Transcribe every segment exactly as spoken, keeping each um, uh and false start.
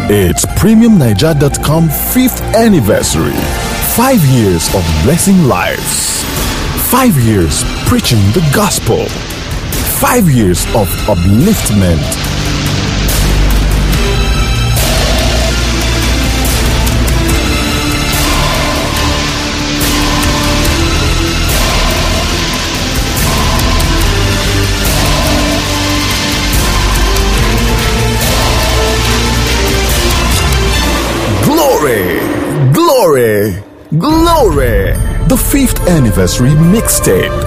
It's Premium Niger dot com fifth anniversary. Five years of blessing lives. Five years preaching the gospel. Five years of upliftment. Glory, glory, glory. The fifth anniversary mixtape.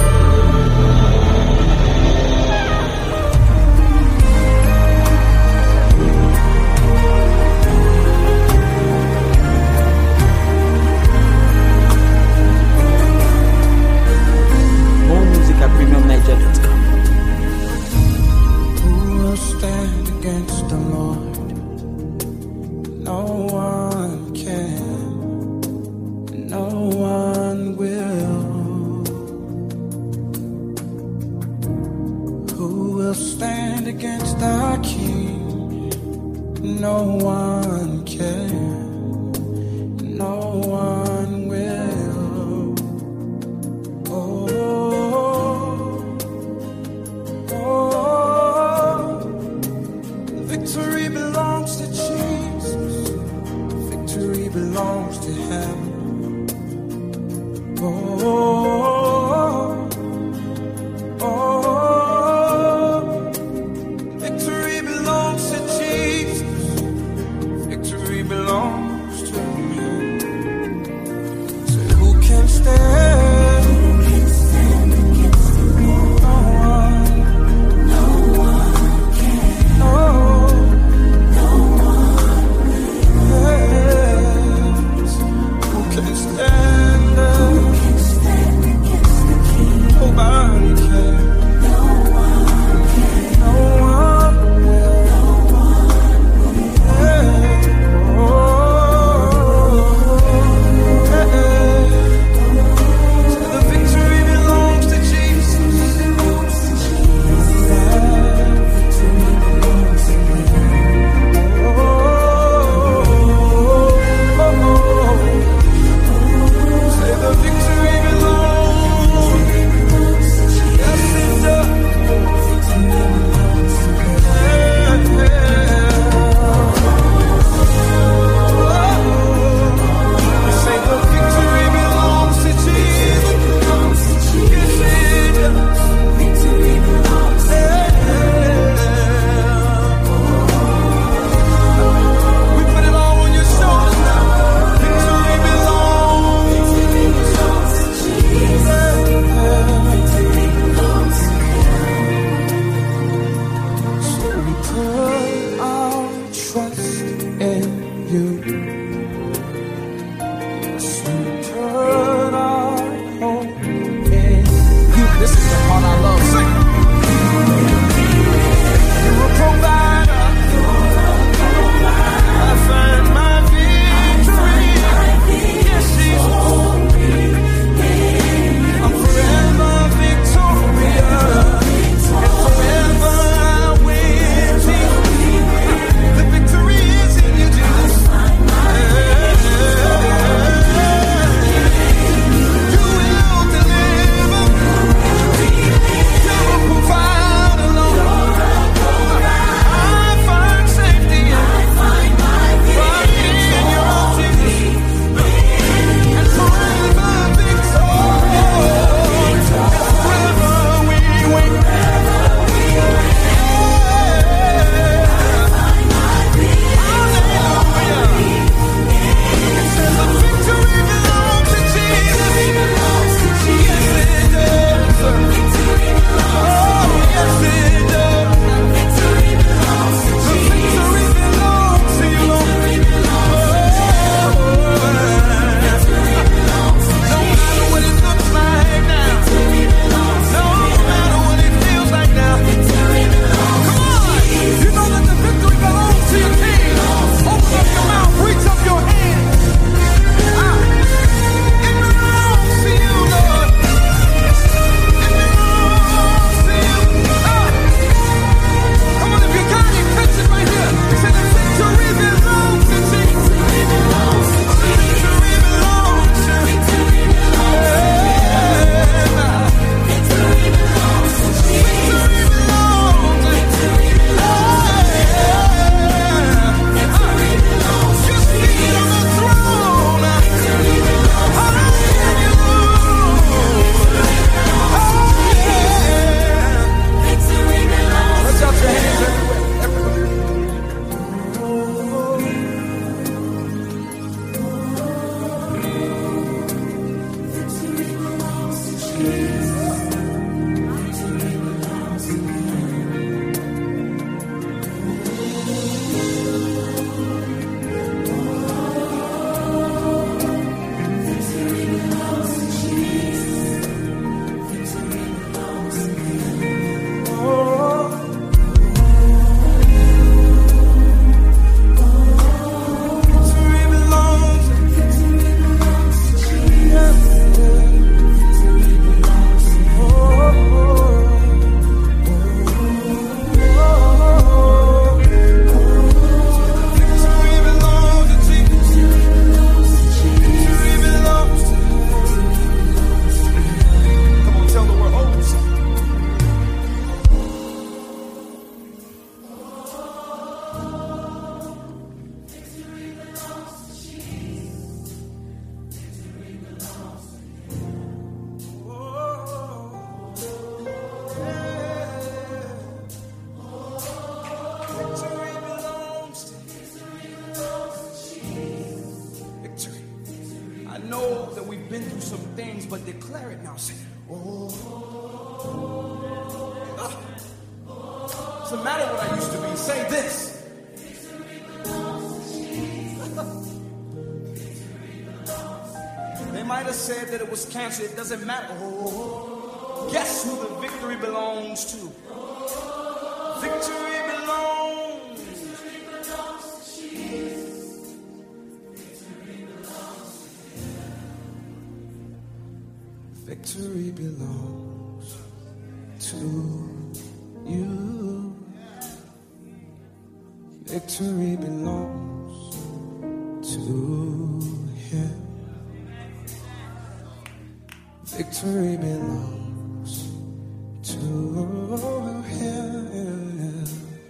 More music at Premium Niger dot com. Who will stand against the Lord? No one can. No one will. Who will stand against our King? No one can. No one will. Oh, oh, victory belongs to Jesus. Victory belongs to Him. Oh, oh, victory belongs to Jesus. Victory belongs to Him. So who can stand? Who can stand against the Lord? No one. No one can. No. No one will. Yes. Who can stand? Who can stand against know that we've been through some things, but declare it now. Say, oh. Ah. Doesn't matter what I used to be. Say this. They might have said that it was cancer. It doesn't matter. Oh. Guess who the victory belongs to? Victory belongs. Victory belongs to you. Victory belongs to him. Victory belongs to him.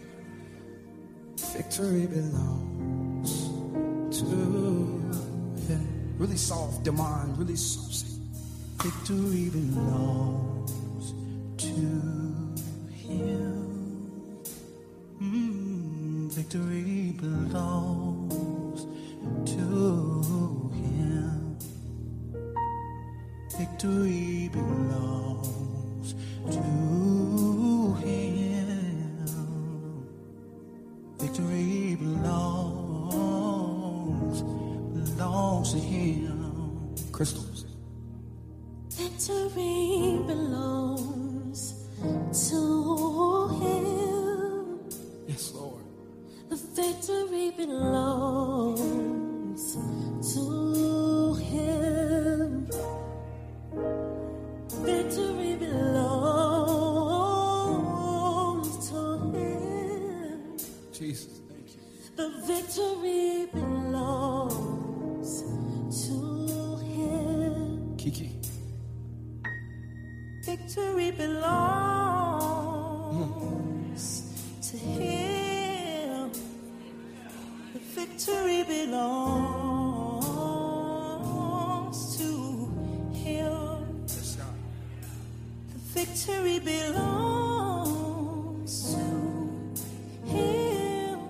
Victory belongs to him. Really soft, Demond, really soft. Victory belongs to him. Mm, victory belongs to him. Victory belongs to him. Victory belongs, belongs to him. Crystals. Victory belongs to him. Yes, Lord. The victory belongs to him. Victory belongs to him. Jesus, thank you. The victory belongs to him. Kiki. Victory belongs to him. The victory belongs to him. Yes, God. The victory belongs to him.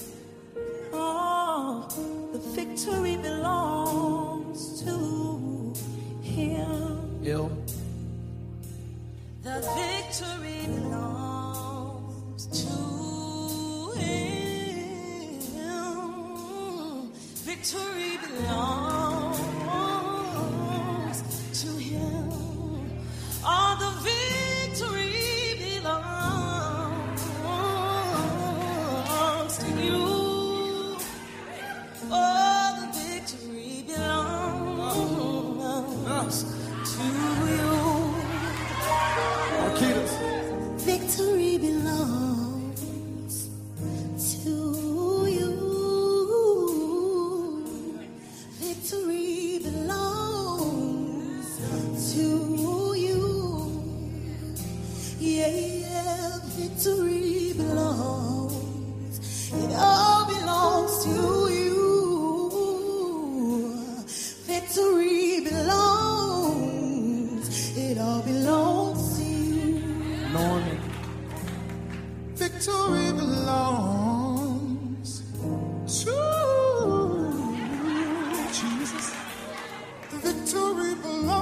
Oh, the victory belongs to him. Ill. The victory belongs to him. Victory belongs to him. All the victory belongs to you. All the victory belongs to you. Victory belongs to you. Victory belongs to you. Yeah, yeah, victory belongs. It all belongs to you. Victory belongs. It all belongs to you. Norman. Victory belongs to Jesus. The victory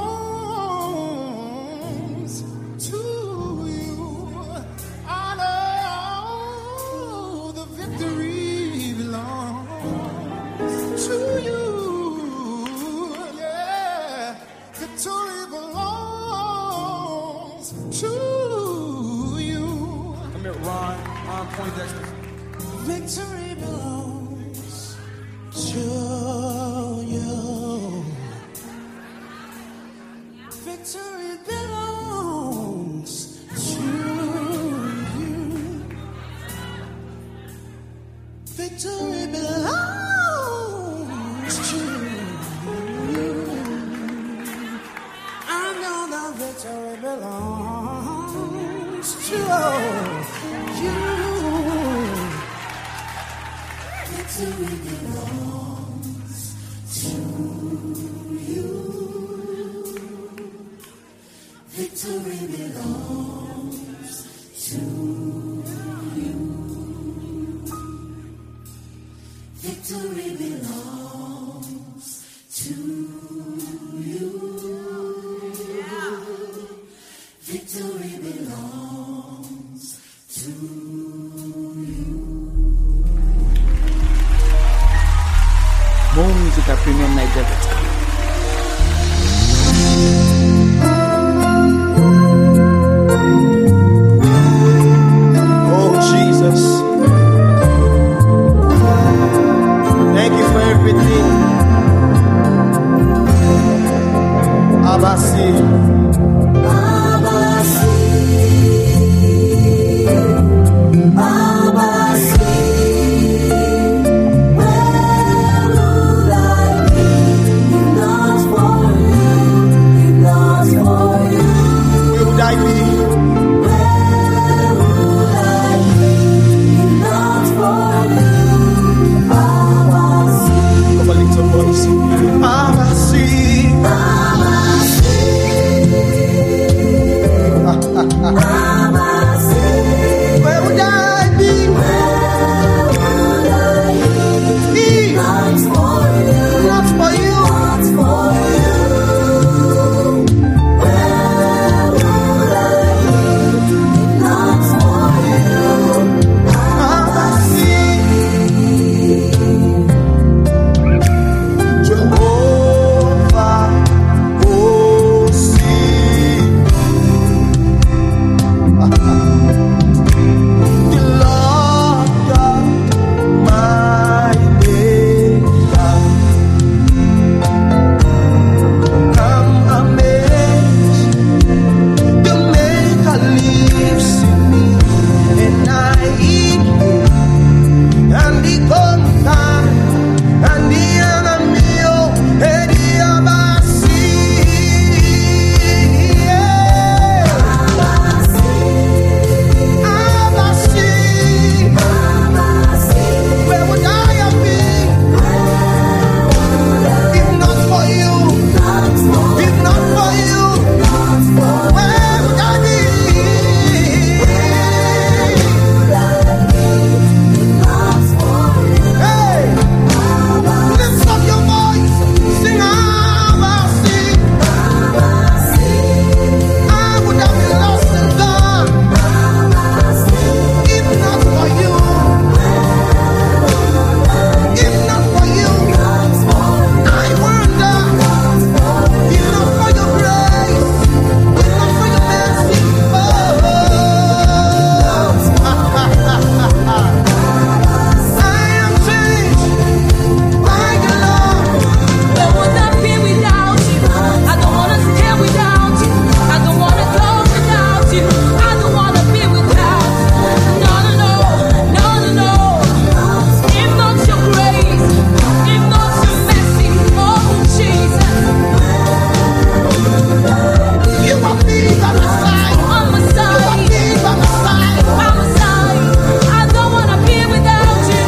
belongs to you. I know the victory belongs to you. Yeah, victory belongs to you. Come here, Ron. Ron Poindexter. Victory belongs to you. Victory belongs to you. Victory belongs to you. I know the victory belongs to you. Victory belongs to you. Victory belongs to you. Victory belongs to you. More music at premium niger dot com. Oh Jesus, thank you for everything. Abasi, Abasi, Abasi, where would I be if not for you, if not for you? where would I be? Where would I be if not for you? Abasi, Come a little voice. Abasi, Abasi, where would I be? If not for you, not for you. not for you. Where would I be if not for you? Abasi, Jehovah, oh see, the Lord God, my Maker. I'm amazed, the Maker lives in me, and I eat and the conquer and the enemy, oh, and the Abasi, yeah. Abasi, where would I have been if not for you? If not for you, where would I be? Hey, lift up your voice, sing Abasi. I would have been lost and gone if not for you. If not for you, I wonder. If not for your grace, if not for your mercy, oh, I am changed by your love. Where would I be without you? I don't wanna stay without you. I don't wanna go without you. I don't wanna be without you. No, no, no, no, no, no. If not your grace, if not your mercy, oh Jesus, You are me by my side. on my You are side, me by my side. by my side. I don't wanna be without you.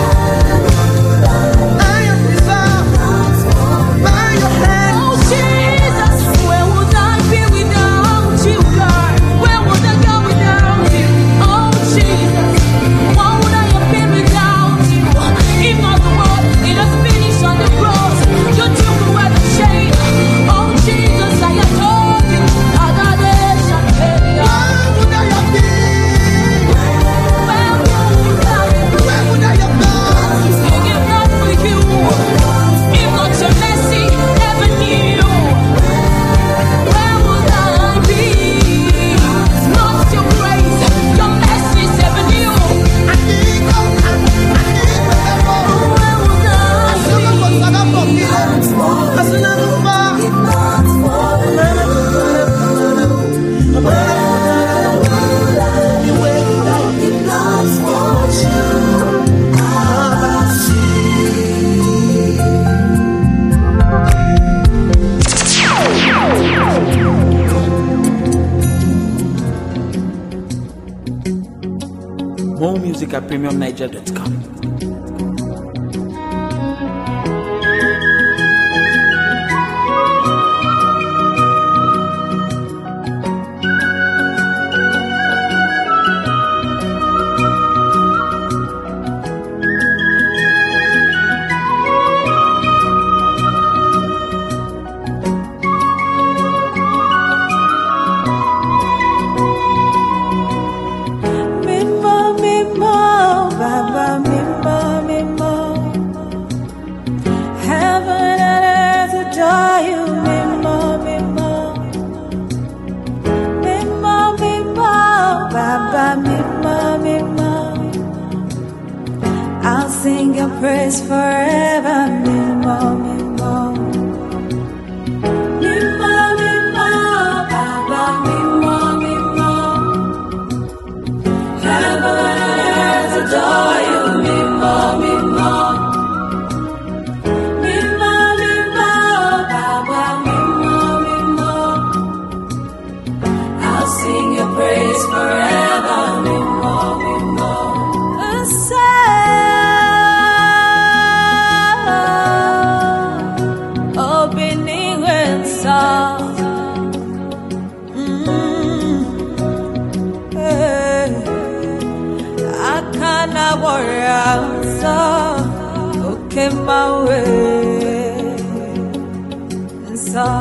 I am preserved by your hand. Oh Jesus, where would I be without you, God? Where would I go without you? Oh Jesus, what would I have been without you? If not the world, it has finished on the cross. You took away the shame. Oh Jesus, I adore you. Adoration, Where would I have been? where would I be? Where would I have gone? If not for you, if not your mercy, never knew. Where would I be? Not your grace, your mercy, never knew. I need you. I need you. Where would I Solo be? con saga poquito. Asuna nufa. More music at premium niger dot com. Mimma, Mimma, Baba Mimma. adore you, Mimo, Mimo. Mimo, Mimo, Baba, Mimo, Mimo. I'll sing your praise forever, Mimo, Mimo. Mimo, Mimo, Baba, Mimo, Mimo. Heaven and earth adore you, Mimo, Mimo. Mimo, Mimo, Baba, Mimo, Mimo. I'll sing your praise forever, Mimo, Mimo. Okay, my way. So,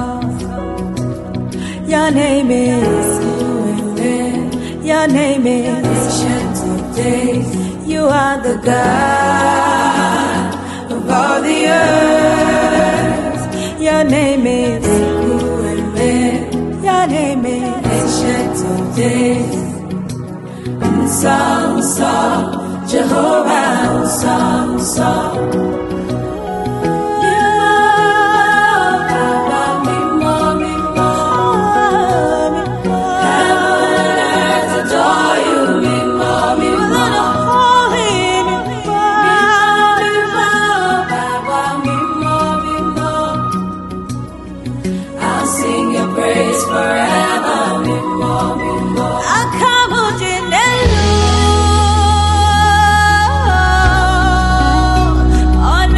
your name is your name is Ancient of Days. You are the God of all the earth. Your name is your name is Ancient of Days. Song, song, Jehovah, song, song. On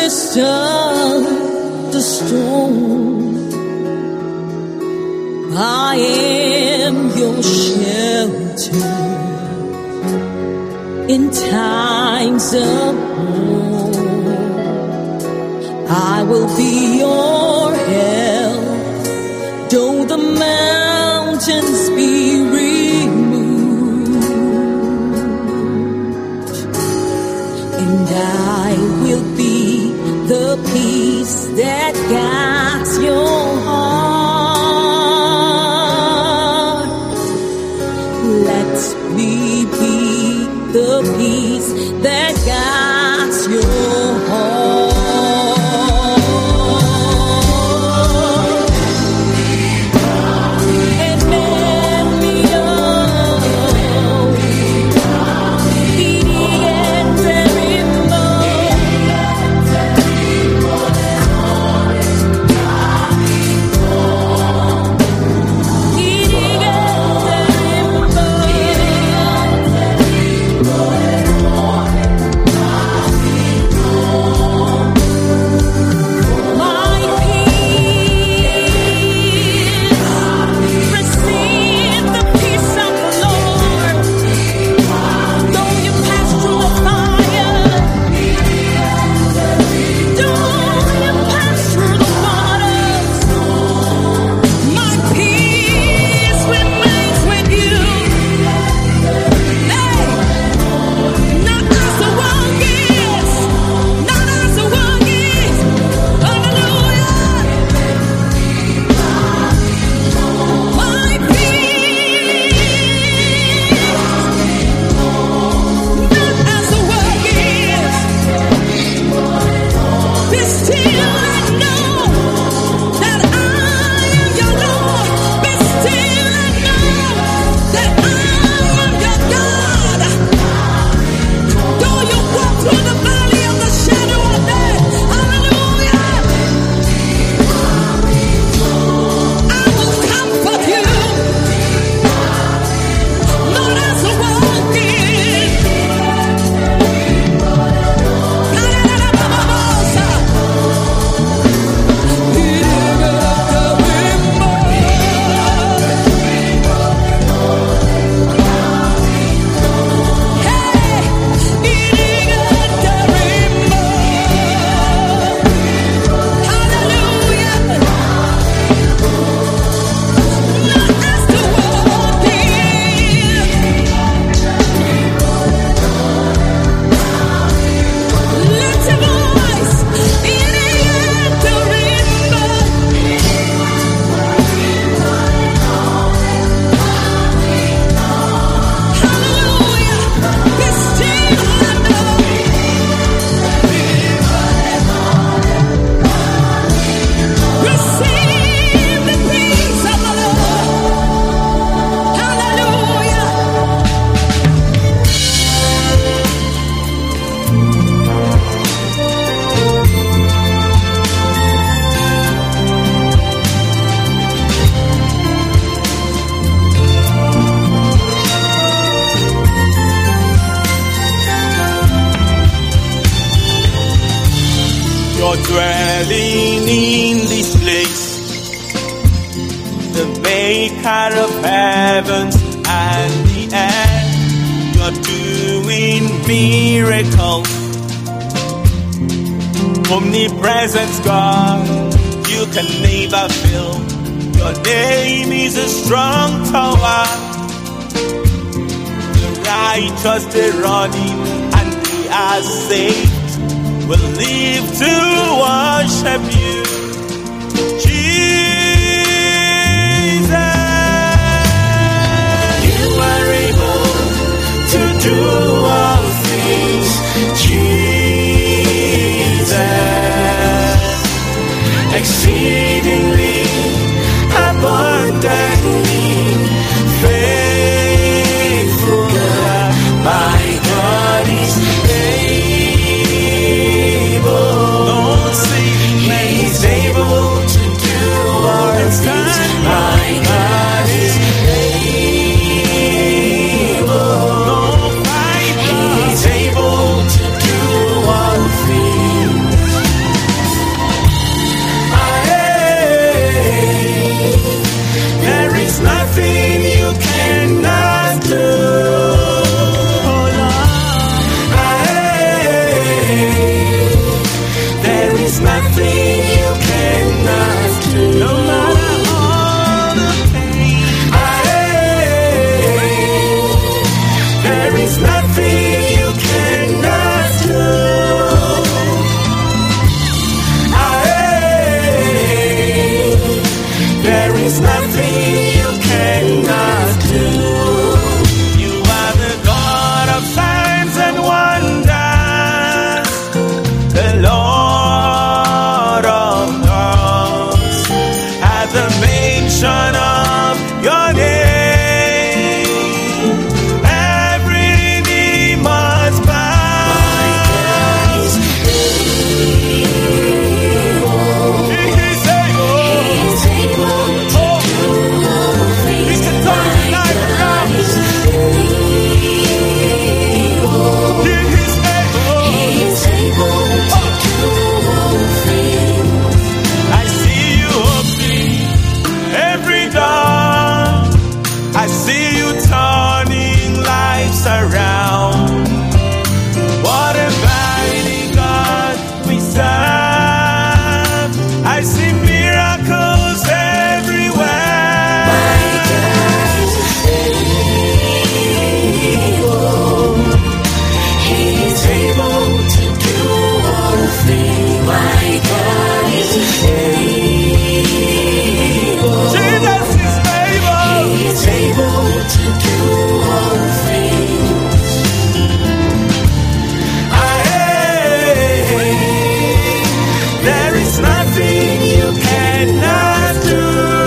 withstand the storm. I am your shelter in times of war. I will be your help, though the mountains be removed, and I will be the peace that guides your heart. Let me be the peace that guides your heart. And let me know dwelling in this place, the maker of heavens and the earth. You're doing miracles, omnipresent God, you can never fail. Your name is a strong tower, the righteous they run in and they are saved. We'll live to worship you, Jesus. You are able to do all things, Jesus. Exceedingly, abundantly, faithful God, my God is is nothing you cannot do. Aye. There is nothing you cannot do. You are the God of signs and wonders, the Lord of gods. At the mention of your name, every knee must bow. He is able. Oh, he can turn your life around. He is able. I see you opening every door. I see you turning lives around. What a mighty God we serve. I see miracles everywhere. My God is able. He is able to do all things. My God is able. Jesus is able. He is able to do all things. Aye. There is nothing you cannot do.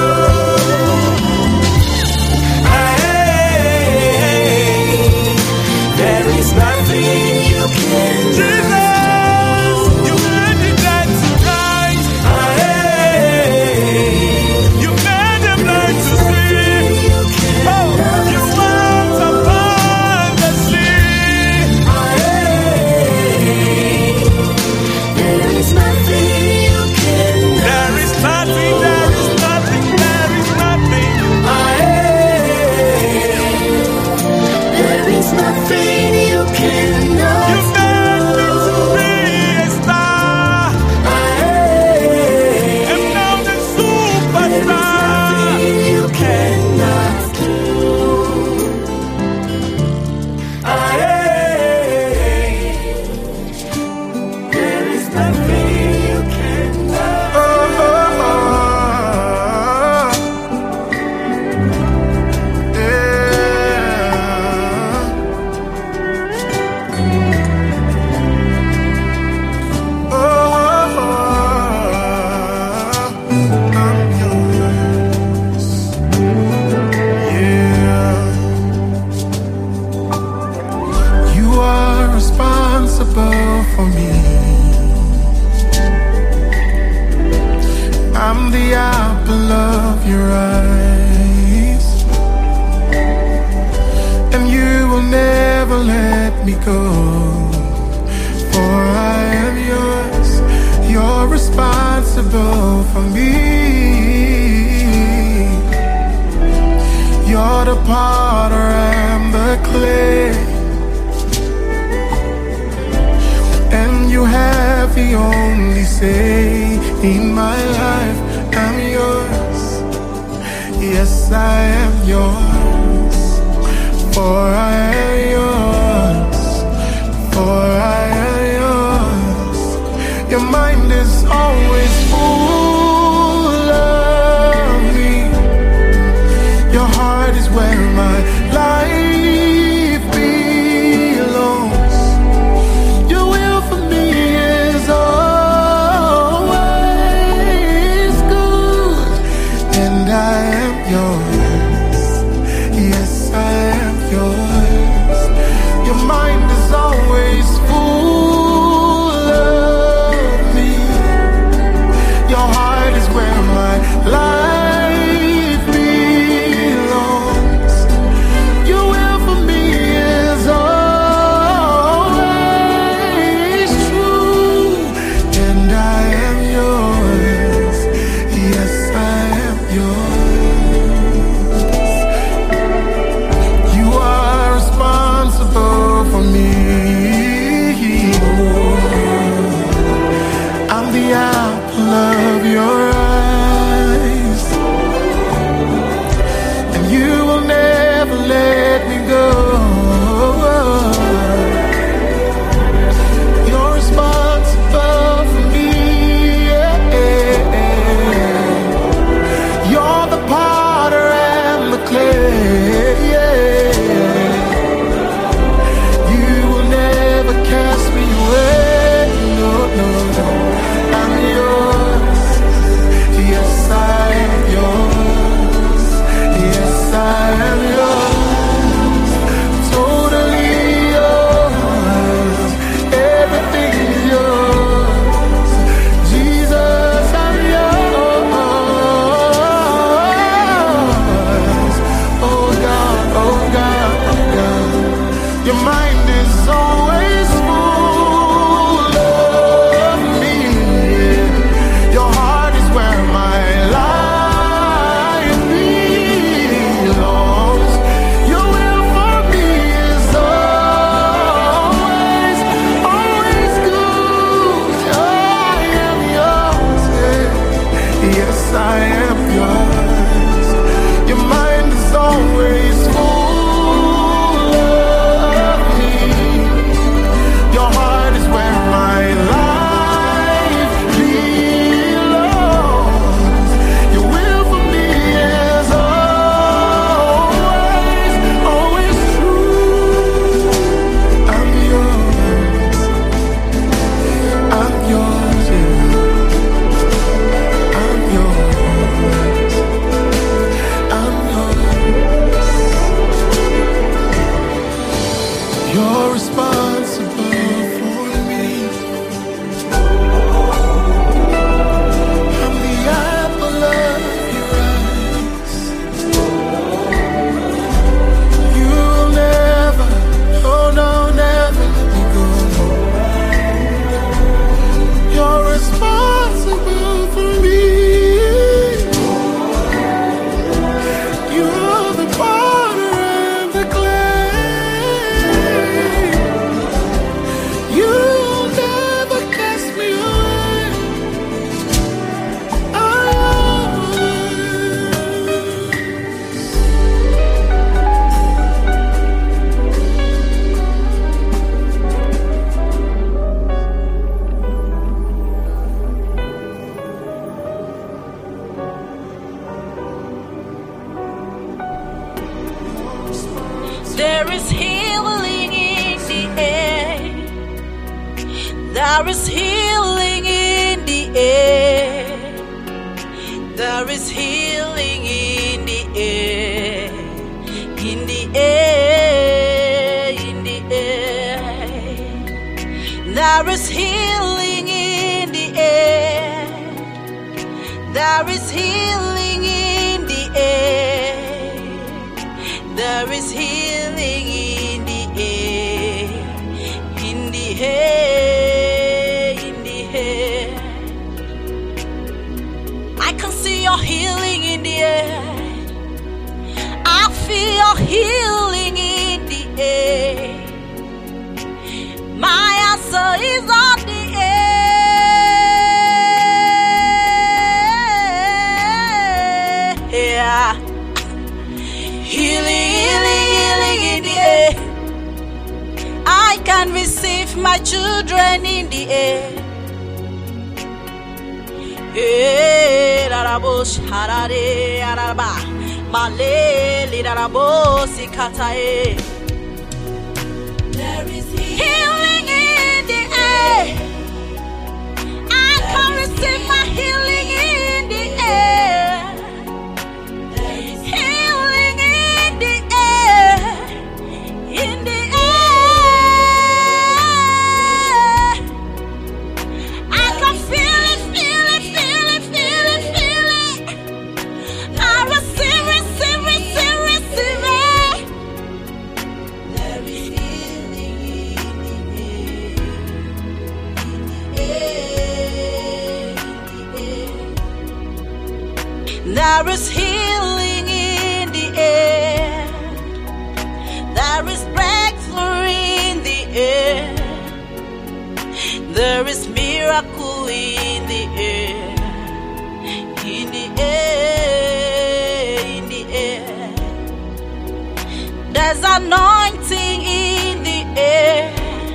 Aye. There is nothing you can do. Jesus, you made the dead to rise. Aye. You made the blind to see. Oh, you walked upon the sea. Aye. There is nothing you can do. There is nothing, there is nothing, there is nothing. Aye. There is nothing you cannot do. You made me to be a star. Aye. And now the superstar. There is nothing you cannot do. Aye. There is nothing you cannot do. You are responsible for me. I'm the apple of your eyes, and you will never let me go. For I am yours. You're responsible for me. You're the potter, I'm the clay, and you have the only say in my life. I'm yours. Yes, I am yours. For I am yours. For I am yours. Your mind is always full of me. Your heart is where my life belongs. Your will for me is always good, and I am yours. Yes, I am yours. You're responsible for me. I'm the apple of your eyes. You'll never, oh no, never let me go. You're responsible for me. You're the potter and the clay. You'll never cast me away. I There is healing in the air. There is healing in the air. There is healing in the air. In the air. In the air. There is healing in the air. There is healing in the air. There is healing in the air, in the air, in the air. I can see your healing in the air. I feel your healing in the air. My answer is on the air. Yeah. Healing, healing, healing in the air. I can receive my children in the air. Eh, rarabosh, harare, araba, maleli, rarabosi, katae. There is healing in the air. I can receive my healing in the air. Healing in the air, in the air. I can feel it, feel it, feel it, feel it, feel it. I receive, receive, receive, receive it. There is healing in the air, in the air. There is healing in the air. There is breakthrough in the air. There is miracle in the air. In the air, in the air. There's anointing in the air.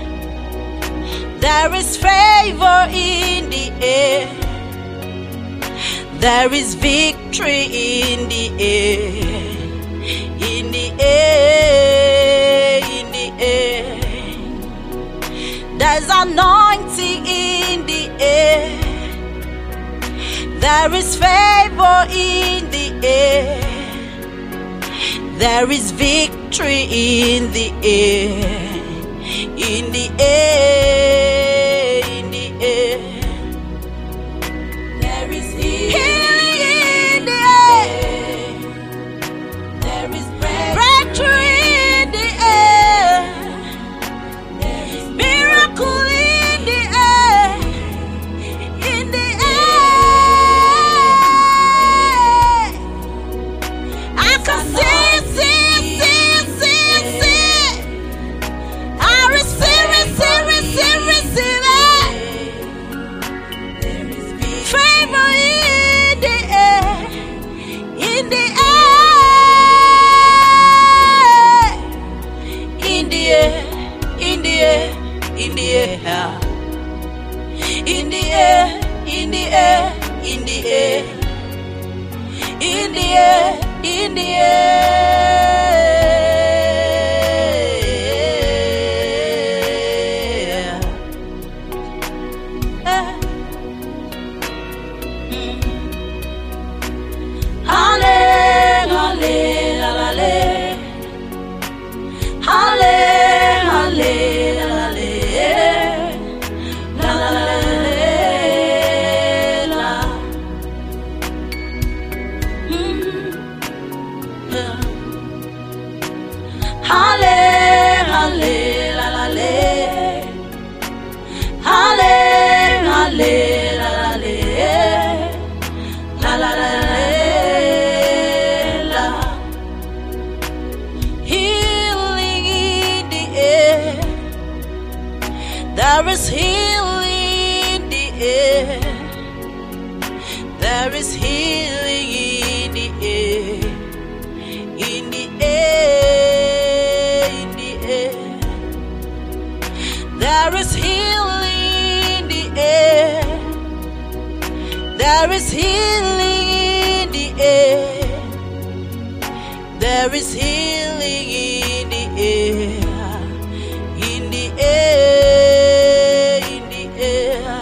There is favor in the air. There is victory in the air. In the air, in the air. There's anointing in the air. There is favor in the air. There is victory in the air. In the air, in the air. There is healing in the air. There is breakthrough in the air. There is miracle in the air. In the air. I can see, see, see, see, see. I receive, receive, receive, receive it. Favor in the air, in the air, in the air, in the air, in the air, in the air, in the air, in the air, in the air, in the air. Halle, halle, halle, halle, There is healing in the air. There is healing in the air. In the air, in the air. There is healing in the air. There is healing in the air. There is healing in the air. In the air, in the air.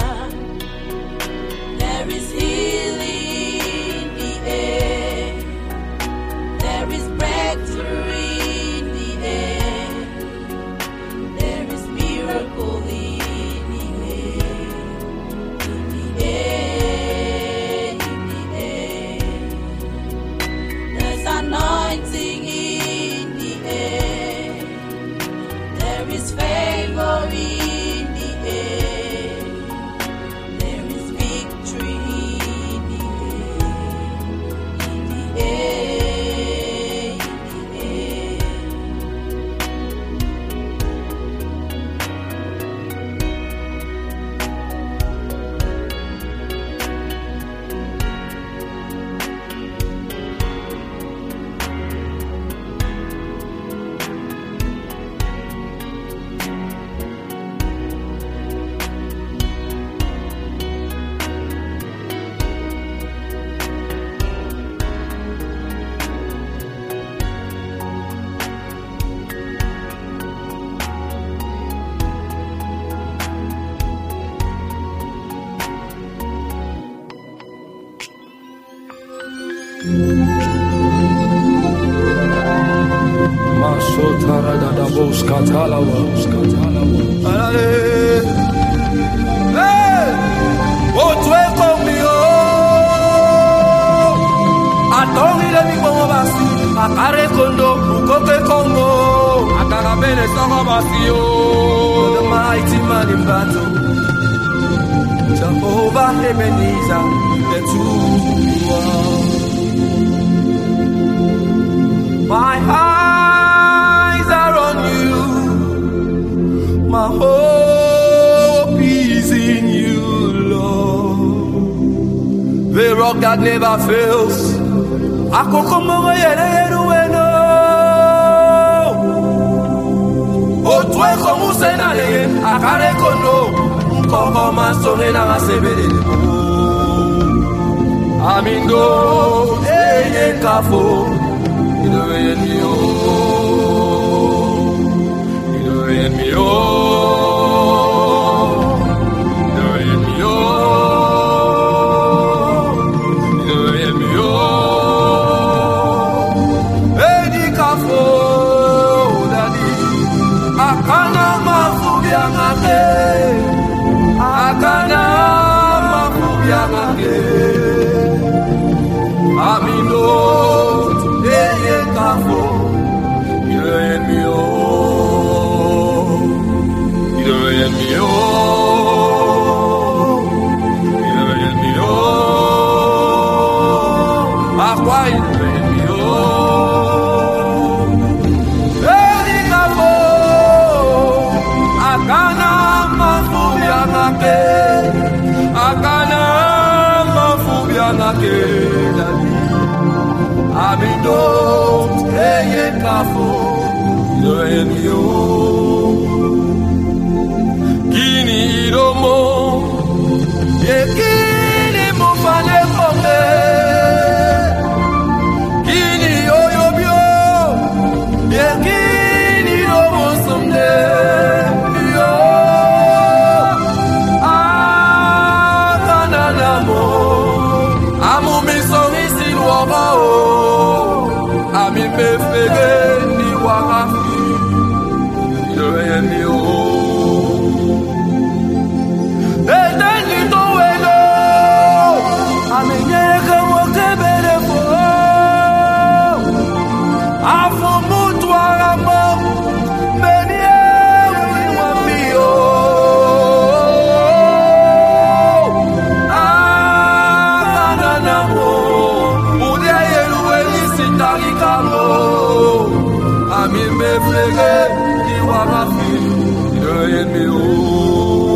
There is healing in the air. There is breakthrough in the air. There is miracle in the air. In the air, in the air. There's anointing in the air. There is favor in the air. There is victory in the air. In the air, in the air. The mighty man in battle, Jehovah Ebenezer, that's who you are. My eyes are on you, my hope is in you, Lord. The rock that never fails. Otwe como senale akare kono komo masone na masebele Amingo eye kafo iloye mio iloye mio iloye mio iloye mio edi kafo akana mafubia ngake akana mafubia ngake amino eye kafo eye mio eye mio eye mio akwa eye mio eye kafo akana mafubia ngake akana mafubia ngake Amido eye kafo eye mio Kini iromo ye kini mo fale kome Kini oyobio ye kini iromo somne yo akananamo amu mi songi silwaba o ami me fege ni wakafi yo emi o eteni to welo ami nyeke mo kebere fo afo mutu aramo meni e wa mi o ah na mo udia yelu eli sitari kamo ami me fege ni wakafi yo emi o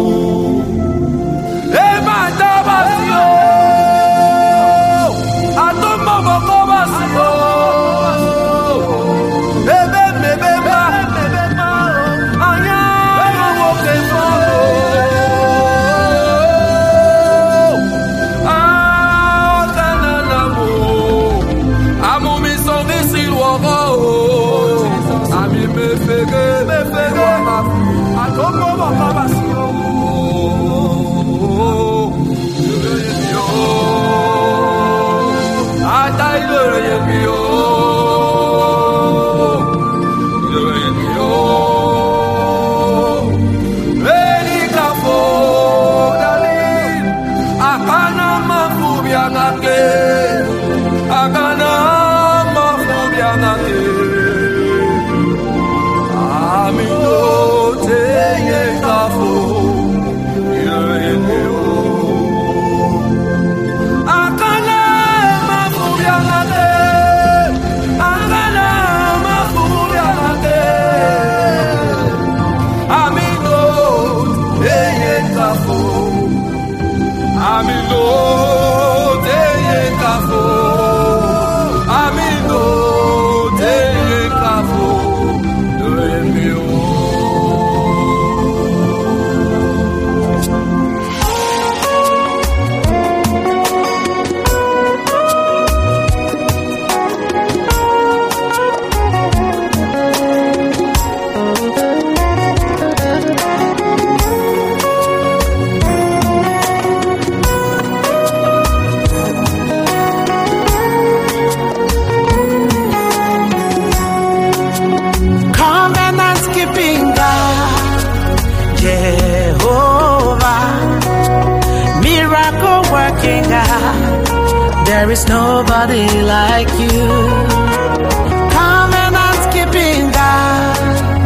There is nobody like you. Covenant keeping God,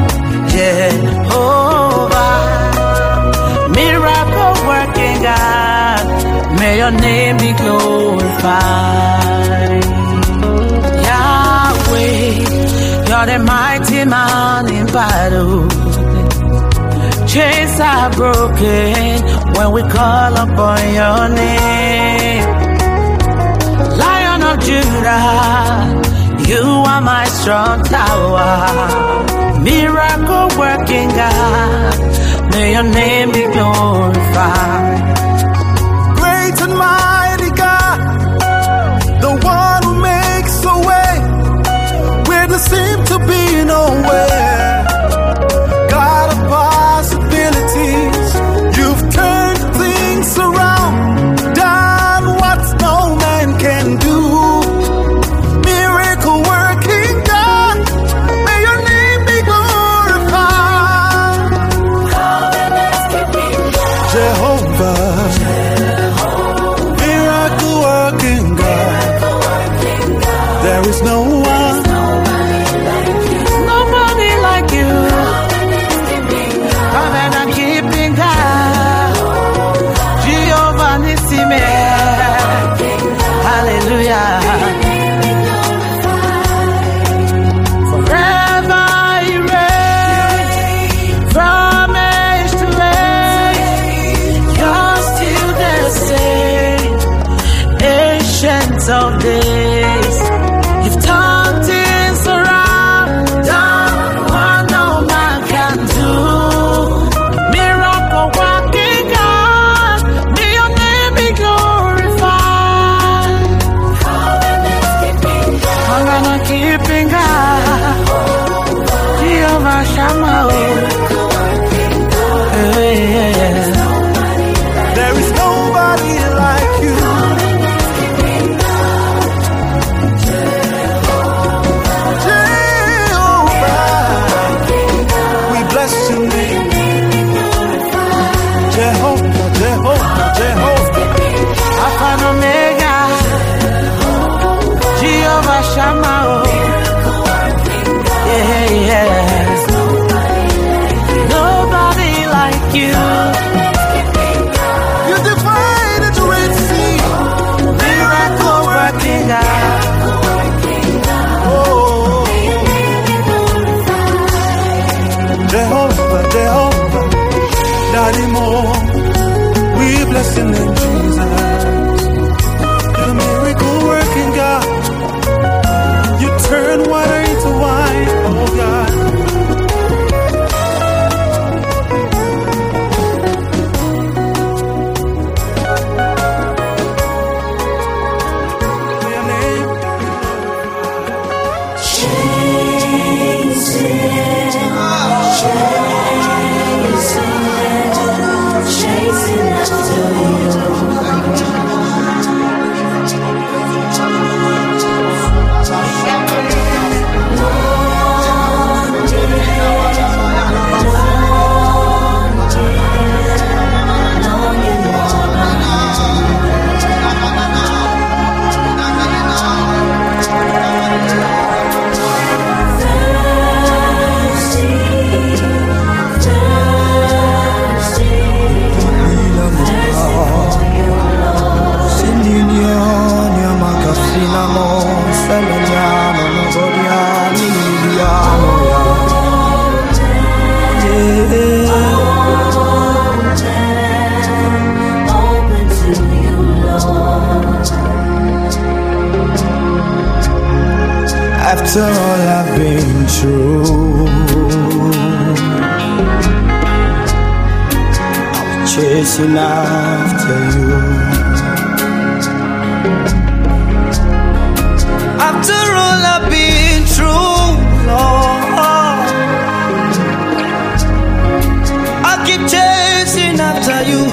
Jehovah, miracle working God. May your name be glorified. Yahweh, you're the mighty man in battle. Chains are broken when we call upon your name. Lion of Judah, you are my strong tower. Miracle working God, may your name be glorified. Great and mighty God, the one who makes a way where there seems to be no way. God of possibilities, you've turned things around, done what no man can do. Miracle working God, may your name be glorified. Jehovah, miracle working God, there is no one. Forever you reign, from age to age, you're still the same, ancient of days. You've turned things around, done what no man can do. Miracle working God, may your name be glorified. I'm gonna keep in God, Jehovah Shammah. Hey, yeah, yeah. There is nobody like you. Jehovah, we bless your name. Jehovah, Jehovah, Jehovah, Alpha and Omega, Jehovah Shammah. Yeah, yeah. Nobody like you. you divided the Red Sea. Miracle working God. Oh, Jehovah, Jehovah, Daddy more. We bless your name, Jesus. You're the miracle working God. You turn water into wine, oh God. Your name. Chains After all I've been through, I'm chasing after you. After all I've been through, Lord, I keep chasing after you.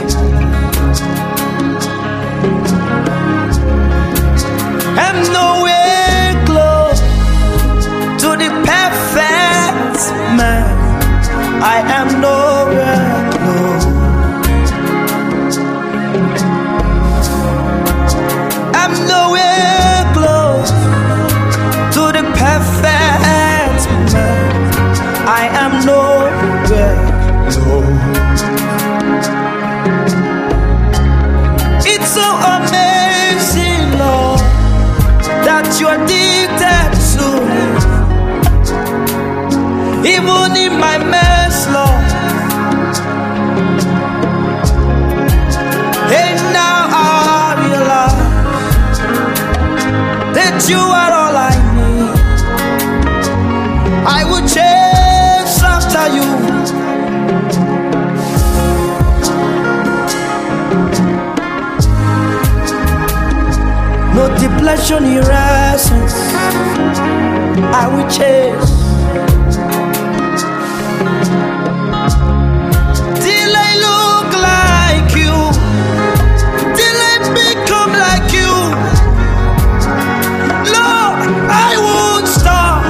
I'm nowhere close to the perfect man. I am nowhere close. I'm nowhere close to the perfect man. I am nowhere close. It's so amazing, Lord, that you're addicted to me. Even in my mess, Lord. And now I realize that you are all I need. I will chase after you. No depletion in your essence, I will chase till I look like you, till I become like you. Lord, I won't stop.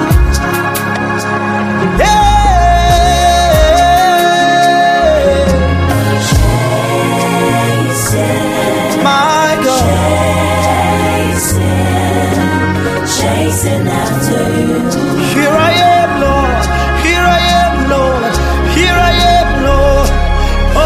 Chasing, my God. Chasing after you. Here I am, Lord. Here I am, Lord. Here I am, Lord. Oh,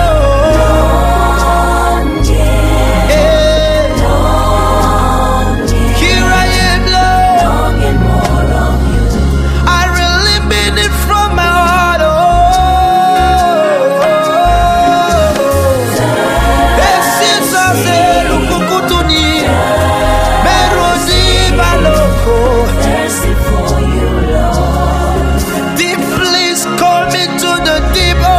longing, yeah. Longing. Here I am, Lord. Longing more of you. I really mean it from my heart. Oh, this is a zero kukutuni. Thirsty for you, Lord. Deep, please call me to the deep. Oh,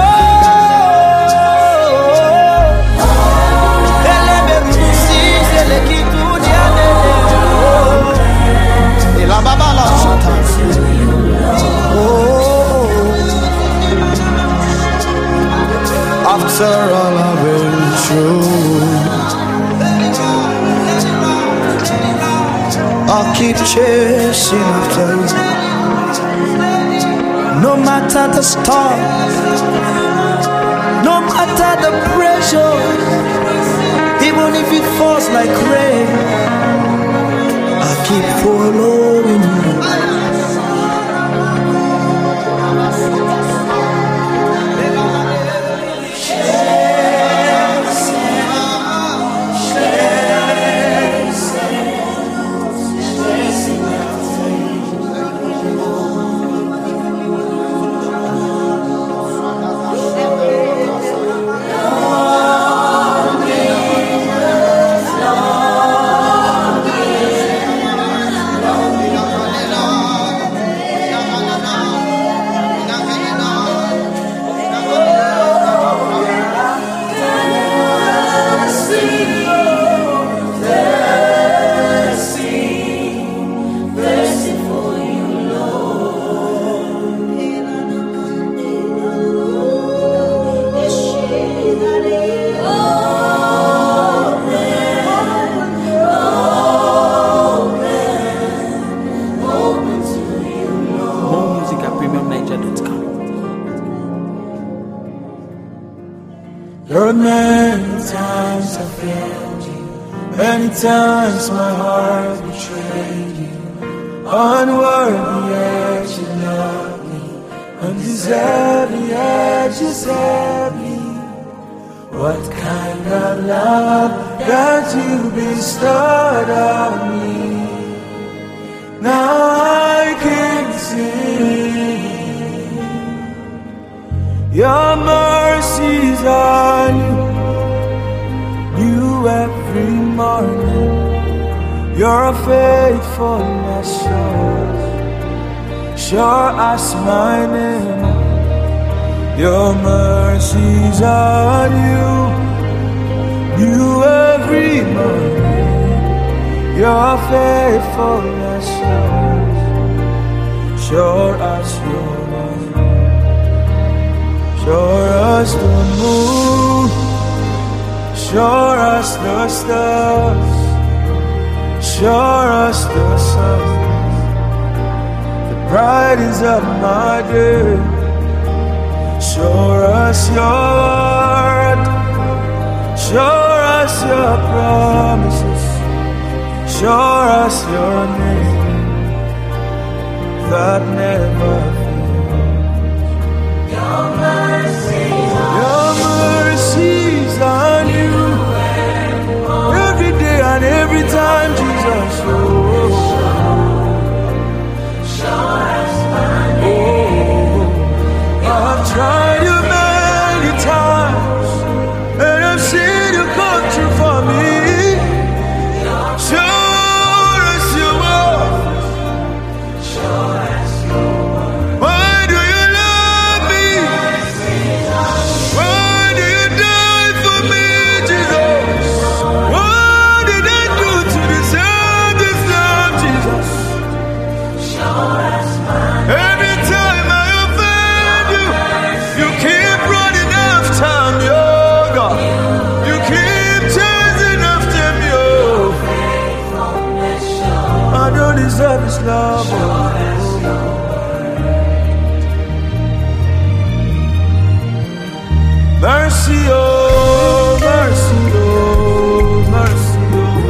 after all I've been through, I'll keep chasing after you. No matter the storm, no matter the pressure, even if it falls like rain, I'll keep following you. There are many times I failed you, many times my heart betrayed you. Unworthy yet you love me, undeserving yet you save me. What kind of love that you bestowed on me? Now I can see your mercies are new, new every morning. Your faithfulness shows sure as my name. Your mercies are new, new every morning. Your faithfulness shows, sure as your name. Sure as the moon, sure as the stars, sure as the sun, the brightest of my day. Sure as your word, sure as your promises, sure as your name that never fails. Your mercies, your mercies are new every day and every time, Jesus. Oh, sure as my name. I've tried you many times, and I've seen you come through for me. Sure as you are, sure as you are. Why do you love me? Why do you die for me, Jesus? What did I do to deserve this love, Jesus? Sure as my every time I offend you, you keep running after me, oh God. You keep chasing after me, oh. I don't deserve this love, oh. Mercy, oh, mercy, oh, mercy,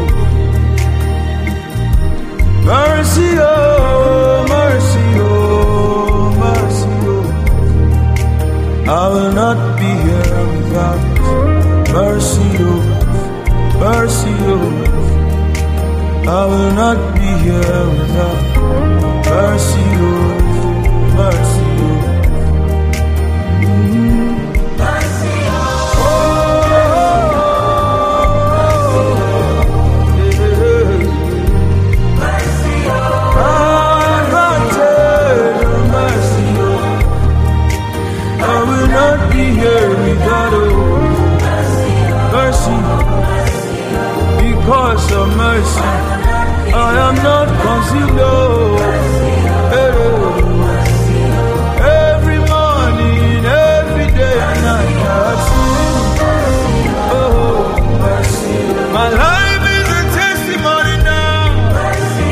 oh. Mercy, oh, mercy, oh, mercy, oh. I will not be here without mercy, oh, mercy, oh. I will not be here without mercy, oh, mercy, oh. Mercy, oh. Mercy, oh. I'm granted mercy, oh. I will not be here without oh, mercy, because of mercy. I am not consumed, oh. Every morning, every day and night, I've seen, oh, mercy. My life is a testimony now. Mercy,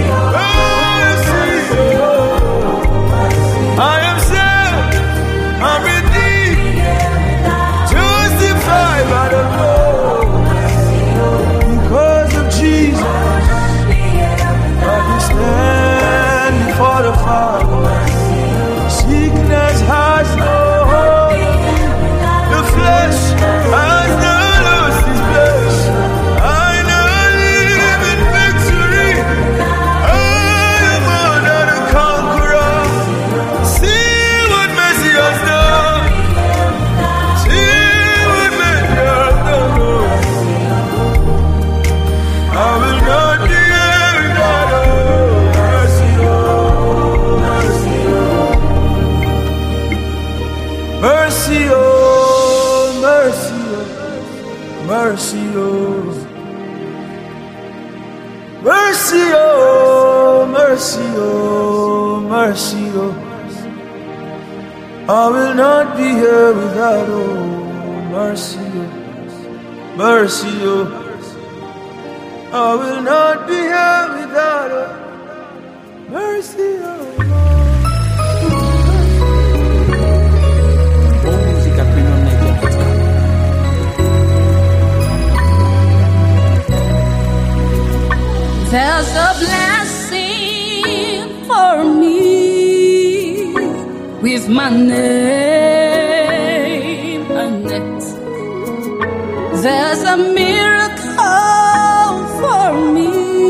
oh. I am saved, I'm redeemed, justified by the Lord. Because of Jesus, I can stand before the Father. Sickness has no hope. The flesh has no lost its place. I now live in victory. I am more than a conqueror. See what mercy has done. See what mercy has done. I will not be here without oh, mercy, oh, mercy, oh. Mercy, oh, mercy, oh, mercy, oh. Mercy, oh, mercy, oh, mercy, oh. I will not be here without oh, mercy, oh, mercy, oh. I will not be here without oh, mercy, oh. More music at premium niger dot com. There's a blessing for me with my name on it. There's a miracle for me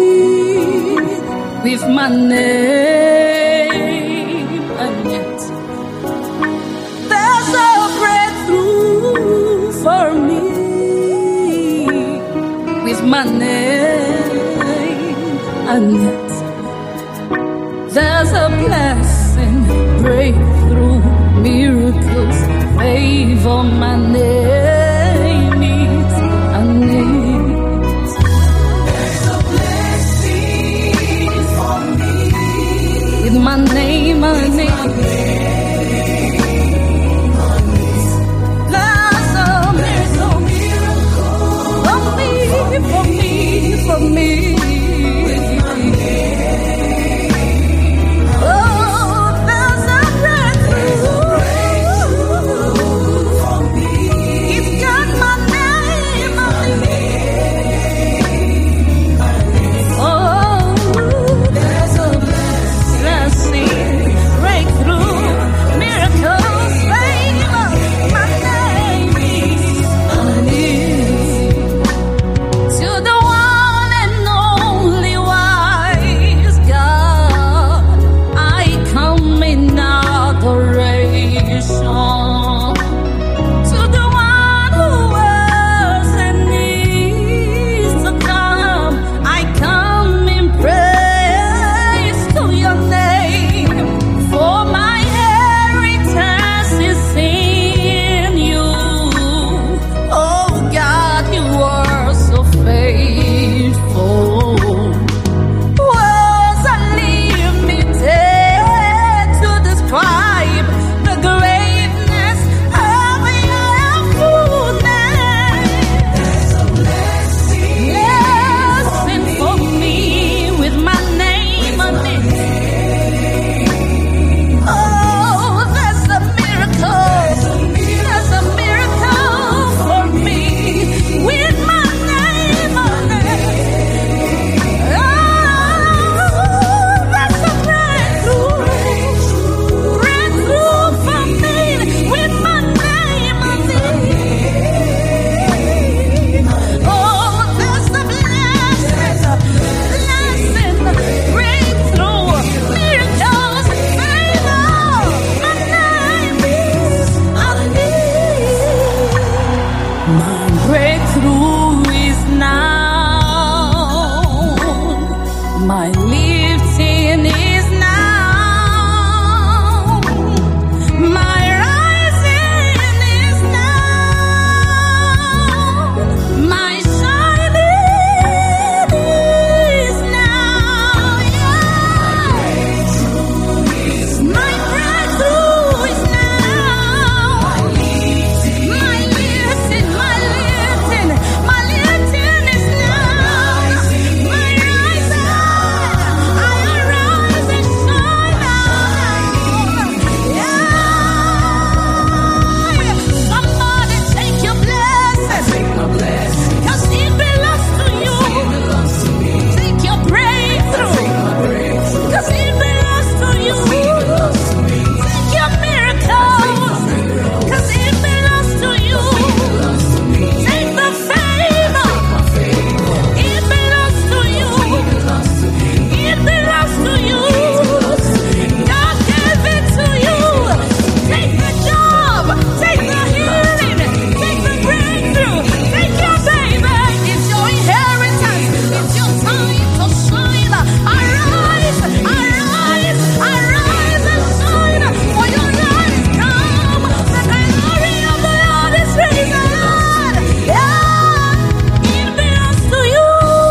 with my name on it. There's a breakthrough for me with my name on it. There's a blessing for my name is on it. There's a blessing for me. With my name on it. For me, for me, oh, there's a breakthrough for me. It's got my name on it. Oh, there's a blessing, breakthrough, miracles, favor. My name is on it. To the one and only wise God, I come in adoration. To the one who was and is to come, I come in praise to your name. For my inheritance is in you. Oh God, you are so faithful. Words are limited to describe the greatness of your fullness. There's a blessing, blessing for me with my name on it. Oh, there's a miracle, there's a miracle for me with my name on it. Oh, that's a breakthrough, breakthrough for me with my name on it. Oh, there's a blessing, blessing, breakthrough, miracles, favor. My name is on it. My breakthrough is now. My lifting is now. My rising is now. My shining is now. Yeah. My breakthrough is now. My lifting, my lifting, my lifting is now. My rising, I arise and shine now. Yeah. Somebody take your blessing, 'cause it belongs to you. Take your breakthrough, 'cause it belongs to you. Take your miracles, 'cause it belongs to you. Take the favor, it belongs to you. It belongs to you. God gave it to you. Take the job, take the healing, take the breakthrough, take your baby. It's your inheritance. It's your time to shine. Arise, arise, arise and shine. For your light come. The glory of the Lord is risen. Yeah, it belongs to you.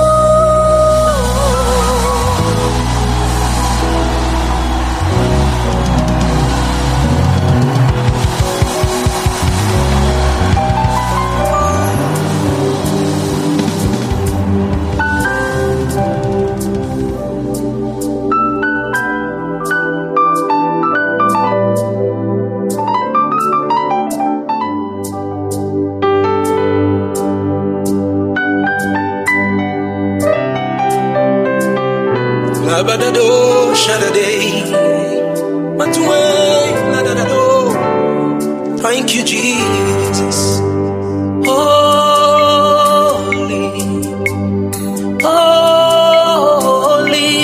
Labadado, shadade, matue, ladadado. Thank you, Jesus. Holy, holy,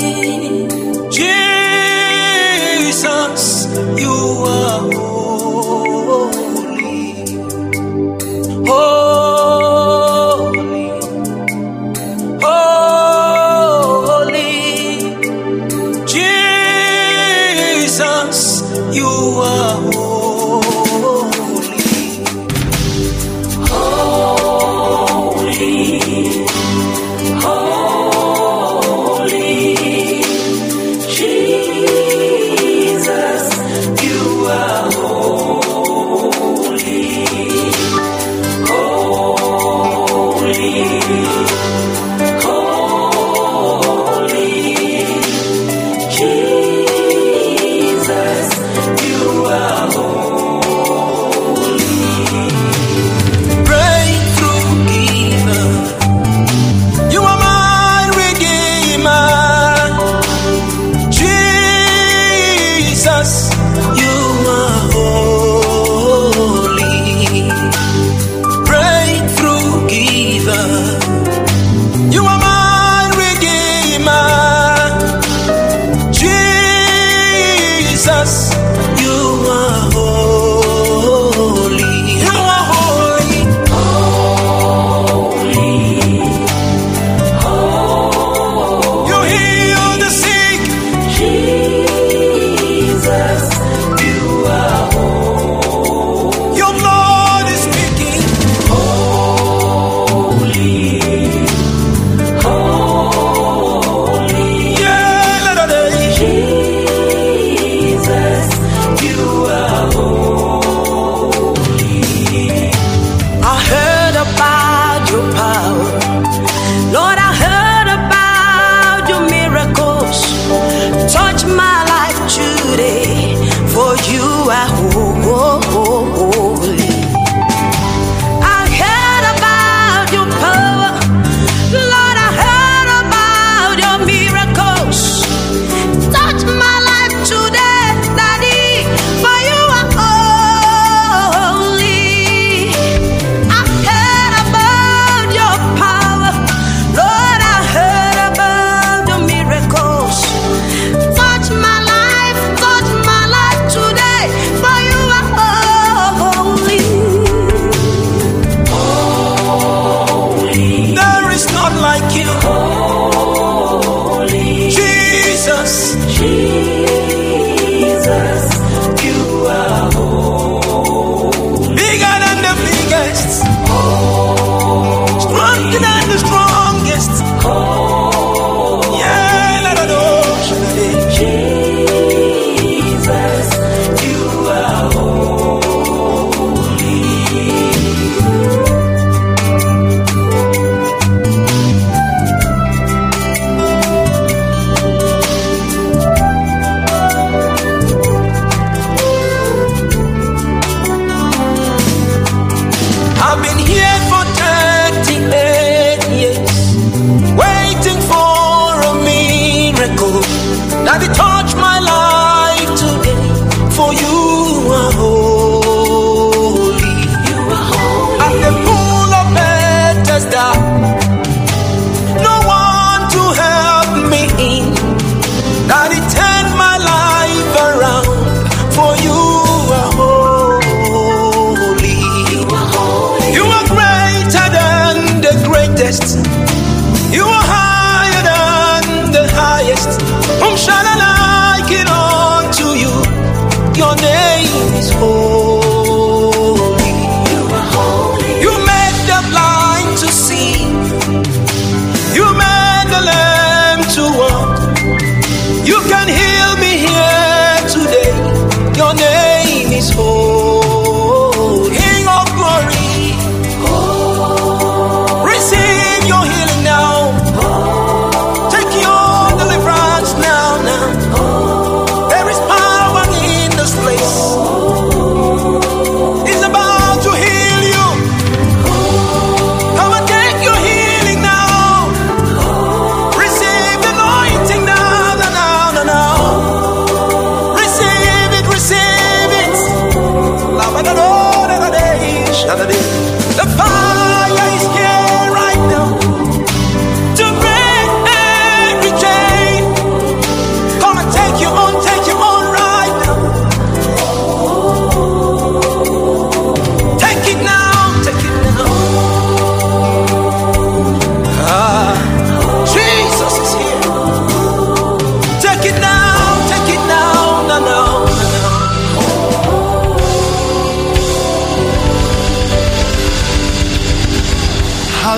Jesus, you are holy, holy, holy, Jesus, you are holy.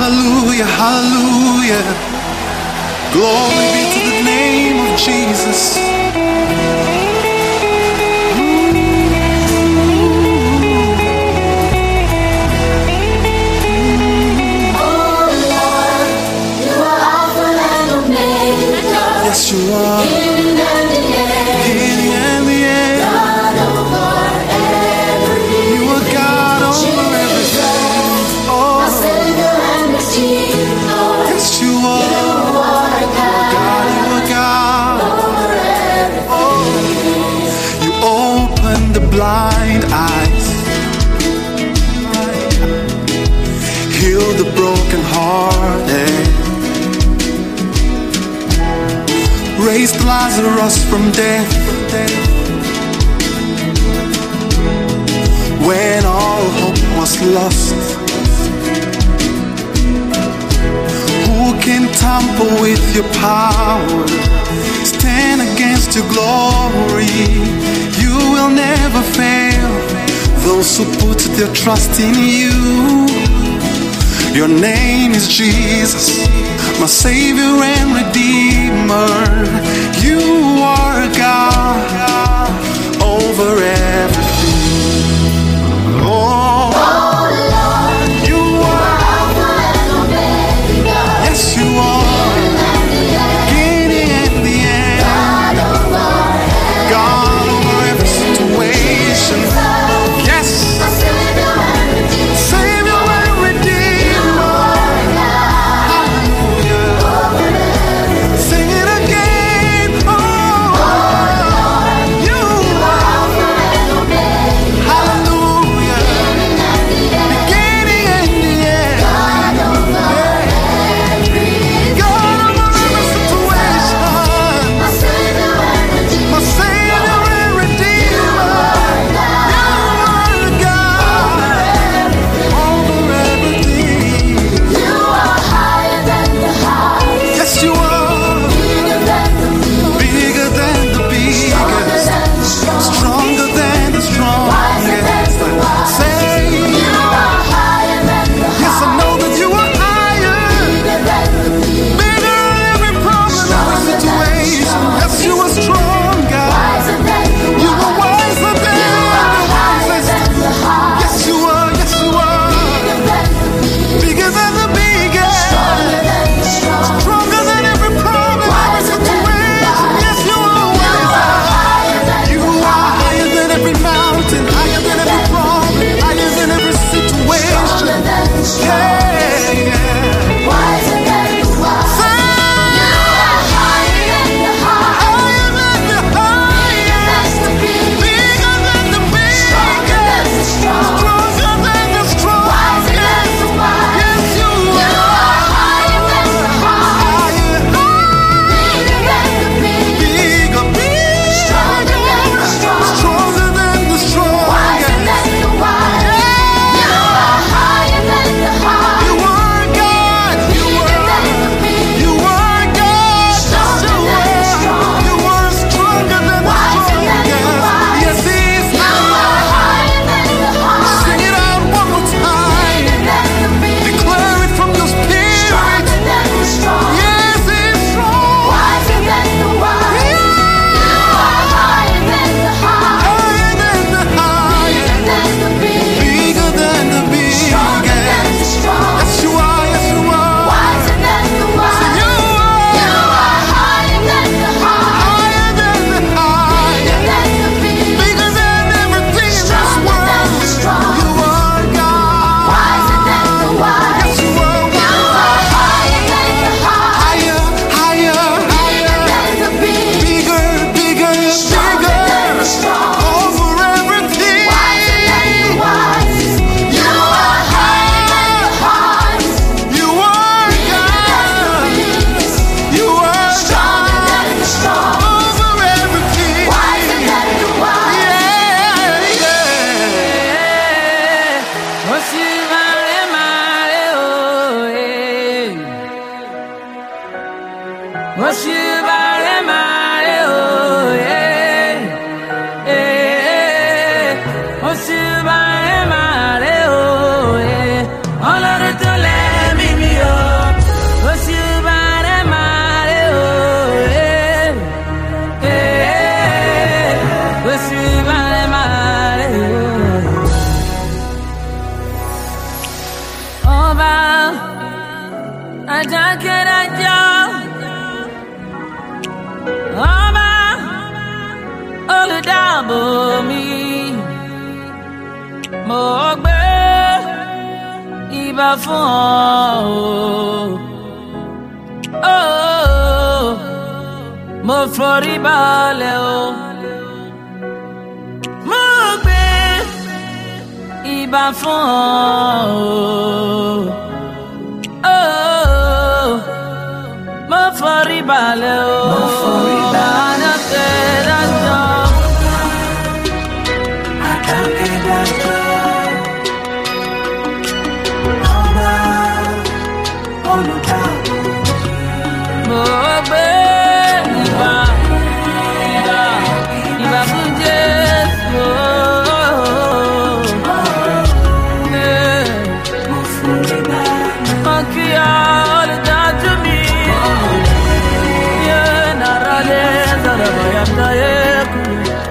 Hallelujah, hallelujah. Glory be to the name of Jesus. Yes, you are. Beginning and the end. Beginning and the end. God over everything. You are God over everything. Oh, my Savior and Redeemer. Yes, you are. You are God. God, you are God over everything. Oh, you open the blind eyes, heal the broken hearted. Raised Lazarus from death when all hope was lost. Who can tamper with your power? Stand against your glory. You will never fail those who put their trust in you. Your name is Jesus, my Savior and Redeemer. You are God over everything. Oh, oh Lord, you are Alpha and Omega. Yes, you are. Beginning and the end. God over every, God over every situation. Yes, my Savior and Redeemer. Savior and Redeemer. Sing it again. Oh, oh, you are Alpha and Omega. Hallelujah. Beginning and the end. God over every, God over every situation. My Savior and Redeemer. My Savior and Redeemer. You are God over everything. You are higher than the highest. Yes, you are. Bigger than the bigger than the biggest. Stronger than the strongest. Say you are higher than the highest. Yes, I know that you are higher. Bigger than the bigger than every problem, every situation. Yes, you are stronger. Wiser than the you are wiser than the wisest. Yes, you are. Yes, you are. Bigger than the biggest. Stronger than the strong. Stronger than every problem, every situation. Yes, you are wiser. You are higher than every mountain, higher than every problem, higher than every situation. Yeah, yeah. Wiser than the wise. You are higher than the high. Higher than the highest. Bigger than the biggest. Stronger than the strong. Stronger than the strong. Wiser than the wise. Yes, you are higher than the high. Bigger than the big. Bigger, bigger. Stronger than the strong. Stronger than the strong. Wiser than the wise. You are higher than the high. You are God. You are. You are God. Stronger than the strong. You are stronger than the strong. Yes, He is. You are higher than the high. Sing it out one more time. Declare it from your spirit. Stronger than the strong. Yes, He is strong. Wiser than the wise. You are higher than the high. Higher than the highest. Bigger than the big. Bigger than the biggest. Stronger than the strong. Yes, you are. Yes, you are. Wiser than the wise. You are. You are higher than the high. Higher than the highest. Bigger than the big. Bigger than everything in this world. You are God. Wiser than the wise. Yes, you are. You are higher than the high. Higher, higher, higher than the big. Bigger, bigger, bigger. Over everything. Wiser than the wise. You are higher than the highs. You are God. You are stronger than the strong. Over everything. Wiser than the wise. Yeah, yeah. Ọlọ́run tó lẹ́mí mi o. Adákẹ́dájọ́, ọba olùdáàbò mi, mo gbé ìbà fún ọ, oh, mo forí balẹ̀ o, mo gbé ìbà fún ọ, oh, mo forí balẹ̀ o, mo forí balẹ̀ Adákẹ́dájọ́, Adákẹ́dájọ́. Mo gbé ìbà, ìbà, ìbà fún Jésù. Mo kí ọ olùdájú mi. Yé nàrà lé sọ̀rọ̀ bóyá táyé kú.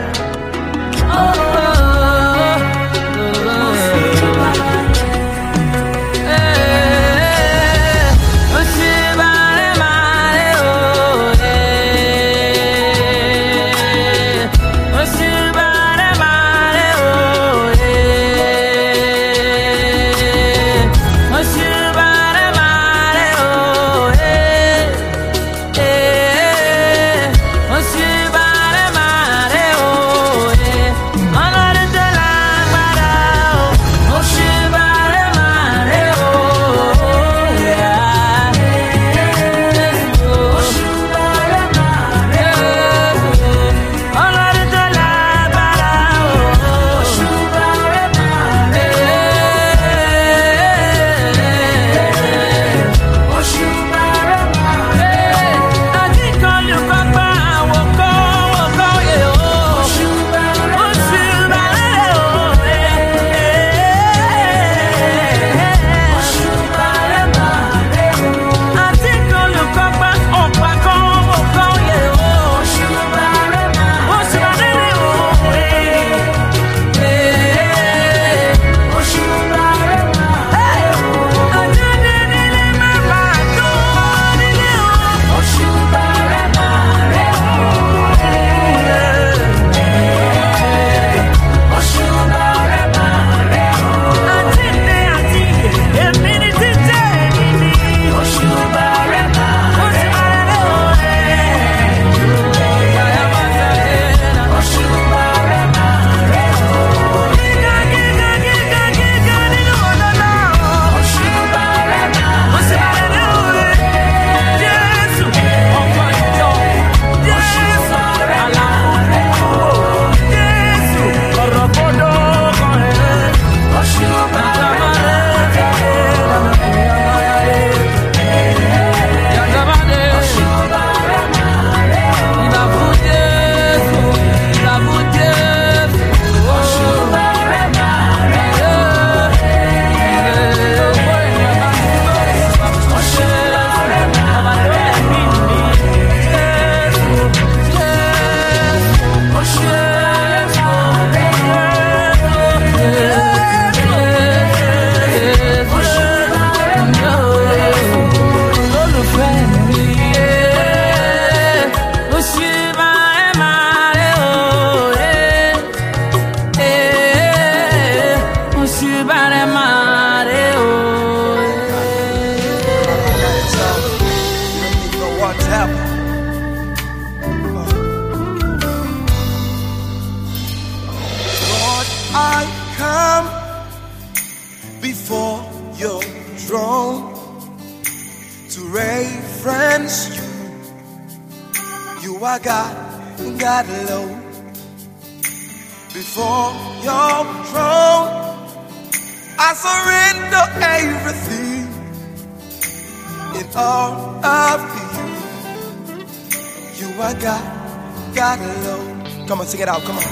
Sing it out, come on.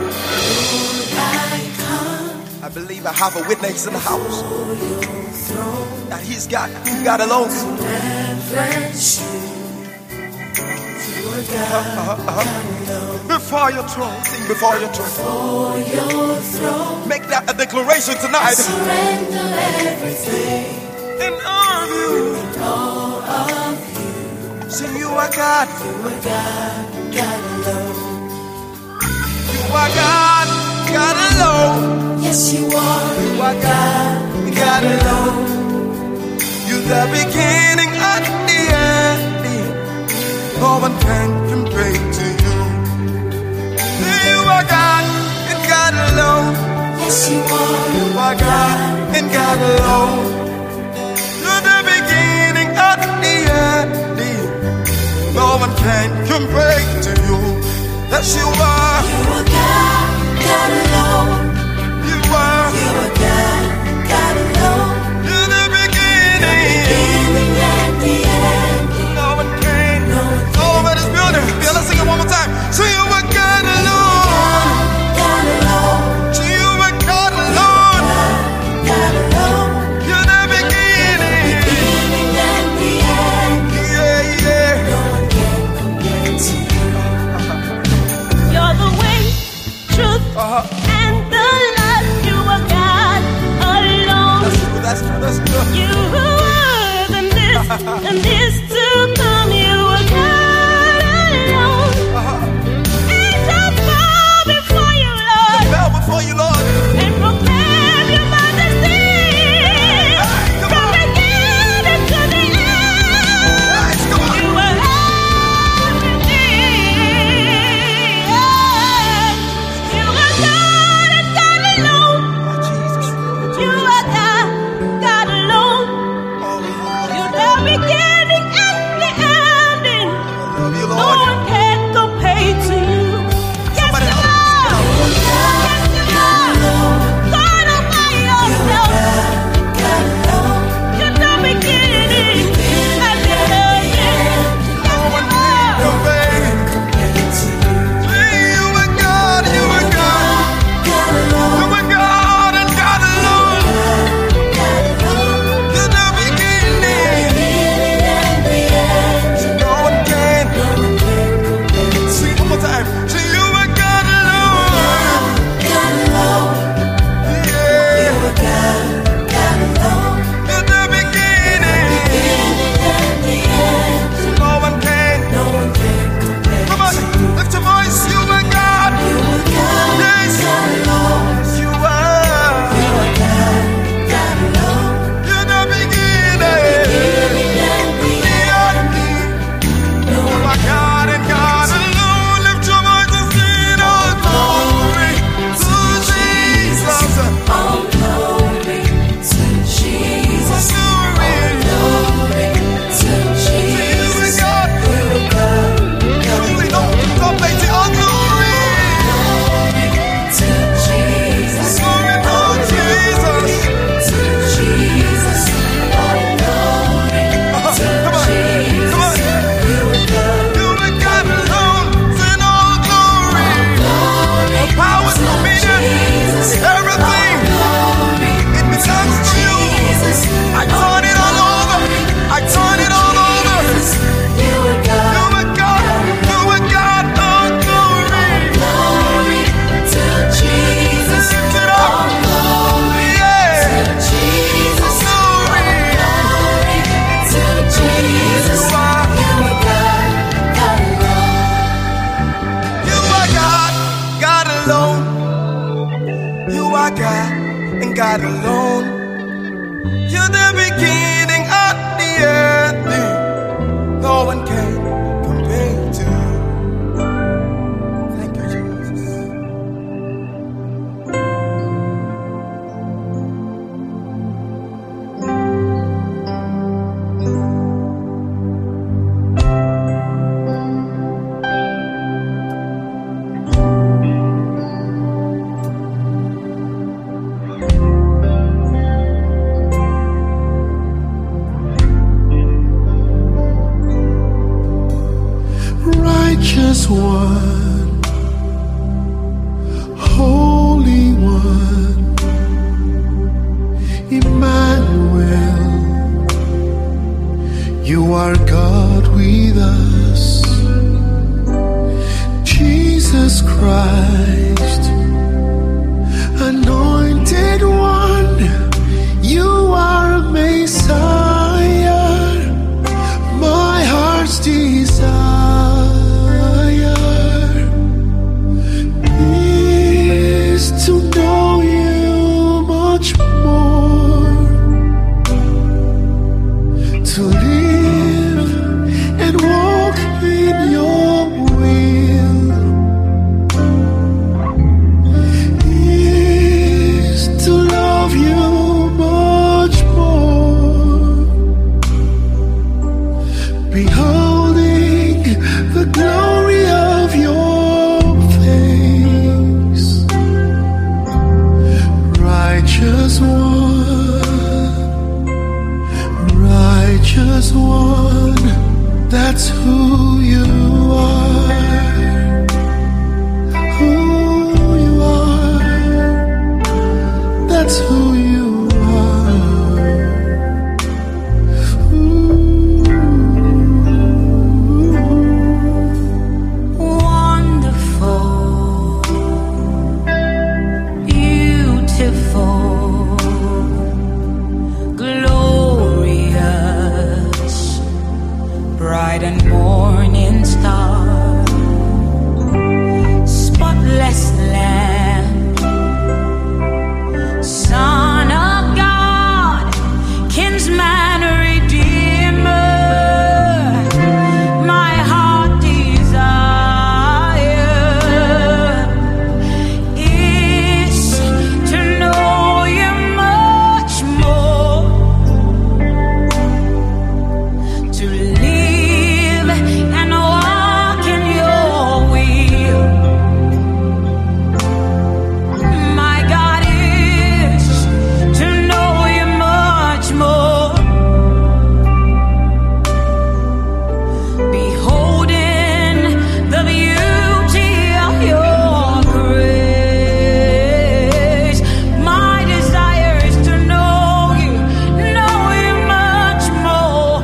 I believe I have a witness in the house that he's got, God alone. Uh-huh, uh-huh. Before your throne, sing before your throne. Before your throne, make that a declaration tonight. I surrender everything in all of you. In all Sing you are God. You are God, God alone. You are God, God alone. Yes, you are. You are God, God alone. You the beginning and the end. No one can compare to you. You are God and God alone. Yes, you are. You are God and God alone. You're the beginning and the end. No one can compare to you. Yes, you are. You are God, God alone. You are. You are God, God alone. You're the beginning. Beginning and the end. No one can. No one can. All over this building. Yeah, let's sing it one more time. So you are God alone. God alone. So you are God alone. God alone. You're the beginning. Beginning and the end. Yeah, yeah. No one can compare to you. You're the way, truth, Uh-huh. and the life. You are God alone. That's true, that's true, that's true. You are the this and this to come. You are God alone. Uh-huh. Angels bow before you, Lord, Bow before you, Lord. and proclaim your majesty. Come From on. beginning to the end, Guys, come on. you are everything. You are God and God alone. Oh, Jesus. You are God, God alone. Oh, Lord. You're the beginning and the ending. I love you, No Lord. one can compare to you. Yes, Somebody you help are. us. Yes, you are. God all by yourself. God alone. You're the beginning and the ending. No one can compare. Hey, you are God, you are God. God alone. You are God and God alone. You're the beginning. No one can. Sing one more time. Say you are God alone. God alone. Yeah. You are God, God alone. You're the beginning. And the end. No one can. No one can compare. Come on, lift your voice. You are God. You are God, Yes. God alone. Yes, you are. You are God, God alone. You're the beginning. And the The ending. no You one are God and God alone. Lift your voice and sing all glory to Jesus. all glory to Jesus. Glory. Glory to You Jesus. are God. You are God, Only know God makes it all glory. to Jesus. Glory to Jesus. To Jesus. All glory to Come on, Jesus. come on. You are God. You are God alone. Sing all glory. All power, dominion, everything. It belongs to you. I turn it all over. I turn it all over. You are God. You are God. You are God. All glory. Glory to Jesus. Lift it up. All glory Yeah. to Jesus. Glory. Glory to Jesus. You are. You are God, God alone. You are God. God alone. You are God and God alone. You're the beginning and the ending. No one can compare to you. Thank you, Jesus. Righteous One, Holy One, Emmanuel, you are God with us. Jesus Christ, Anointed One, you are Messiah, my heart's desire. righteous one, that's who you are. Who you are, that's who you are. Ooh. Wonderful, beautiful, glorious, bright and morning star, spotless Lamb, Son of God, kinsman redeemer, my heart desire is to know you much more, to live and walk in your will. My God is to know you much more, beholding the beauty of your grace. My desire is to know you, know you much more.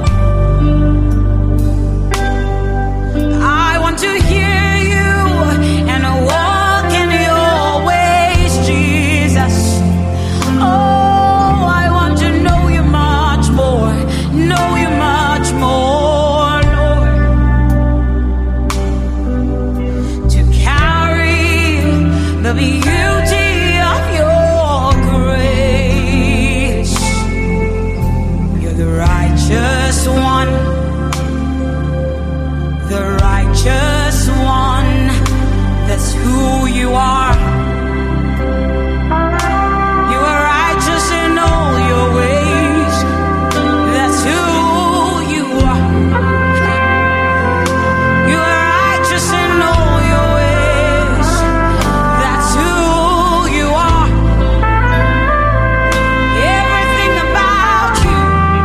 I want to hear you and walk in your ways, Jesus. Oh, I want to know you much more, know you much more, Lord. To carry the beauty of your grace. You're the righteous one, the righteous one. That's who you are. You are righteous in all your ways. That's who you are. You are righteous in all your ways. That's who you are. Everything about you,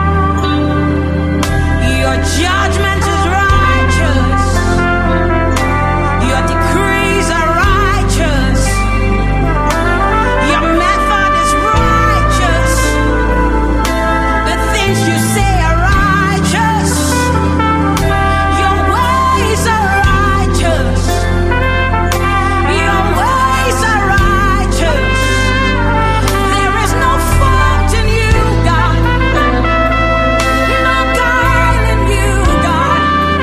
your judgment is righteous. Your decrees are righteous. Your method is righteous. The things you say are righteous. Your ways are righteous. Your ways are righteous. There is no fault in you, God. No guile in you, God.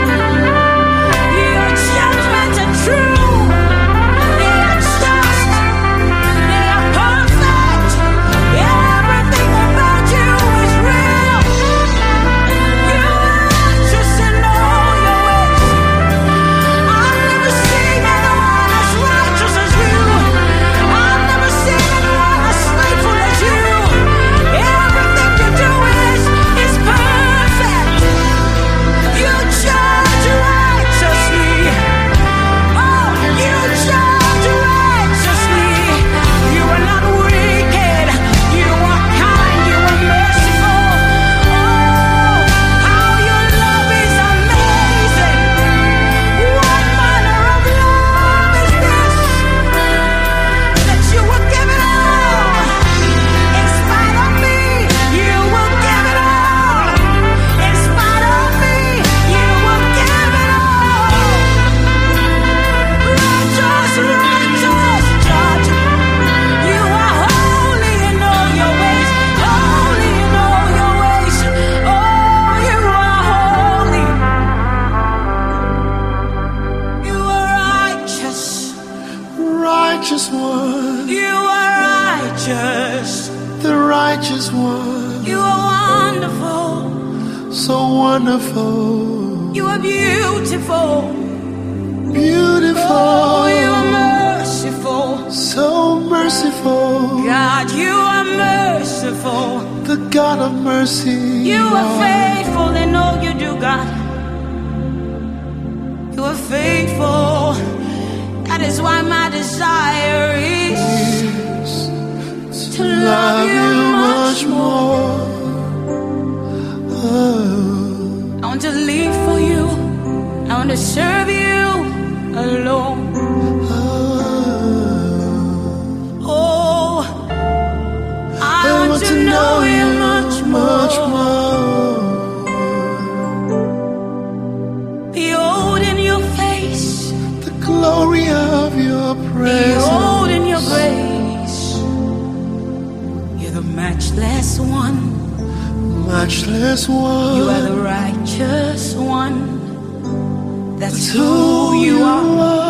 Your judgments are true. They are just. They are perfect. Everything about you is real. You are righteous in all your ways. I've never seen anyone as righteous as you. I've never seen anyone as faithful as you. Everything you do is is perfect. You judge righteously. Oh, you judge righteously. You are not wicked. You are kind. You are merciful. Oh, how your love is amazing. What manner of love is this? That you will give it all. In spite of me, you will give it all. In spite of me, you will give it all. Righteous, righteous judge. You are holy in all your ways. Holy in all your ways. Oh, you are holy. You are righteous. Righteous one, You are righteous. the righteous one, You are wonderful. so wonderful, You are beautiful. beautiful, Oh, you are merciful. so merciful, God, you are merciful. the God of mercy. You are faithful in all you do, God. You are faithful. That is why my desire is to love you much more. Oh. one. Matchless one. You are the righteous one. That's Who who you are.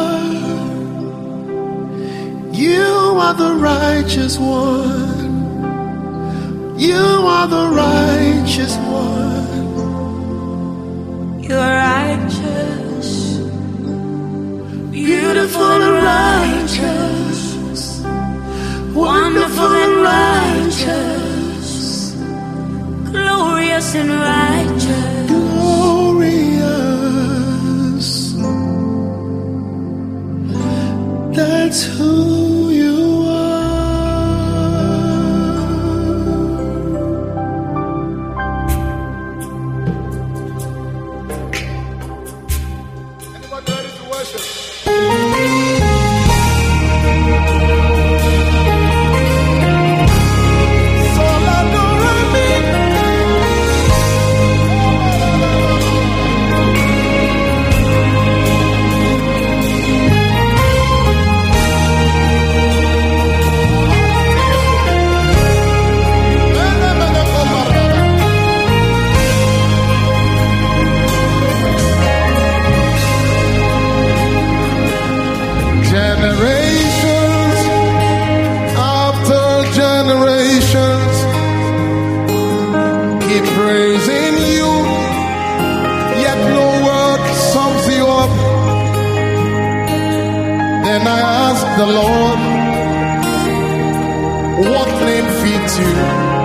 You are the righteous one. You are the righteous one. You're righteous, Beautiful and righteous. wonderful and righteous, glorious and righteous. Glorious. That's who you Generations after generations keep praising you, yet no word sums you up. Then I asked the Lord, what name fits you?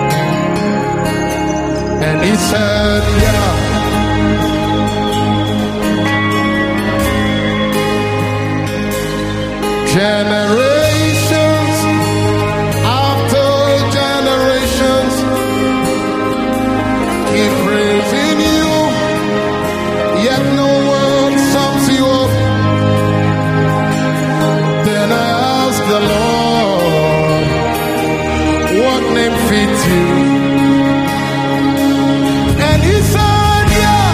And he said, yeah. Generations after generations keep praising you, yet no one sums you up. Then I asked the Lord, what name fits you? And he said, yeah.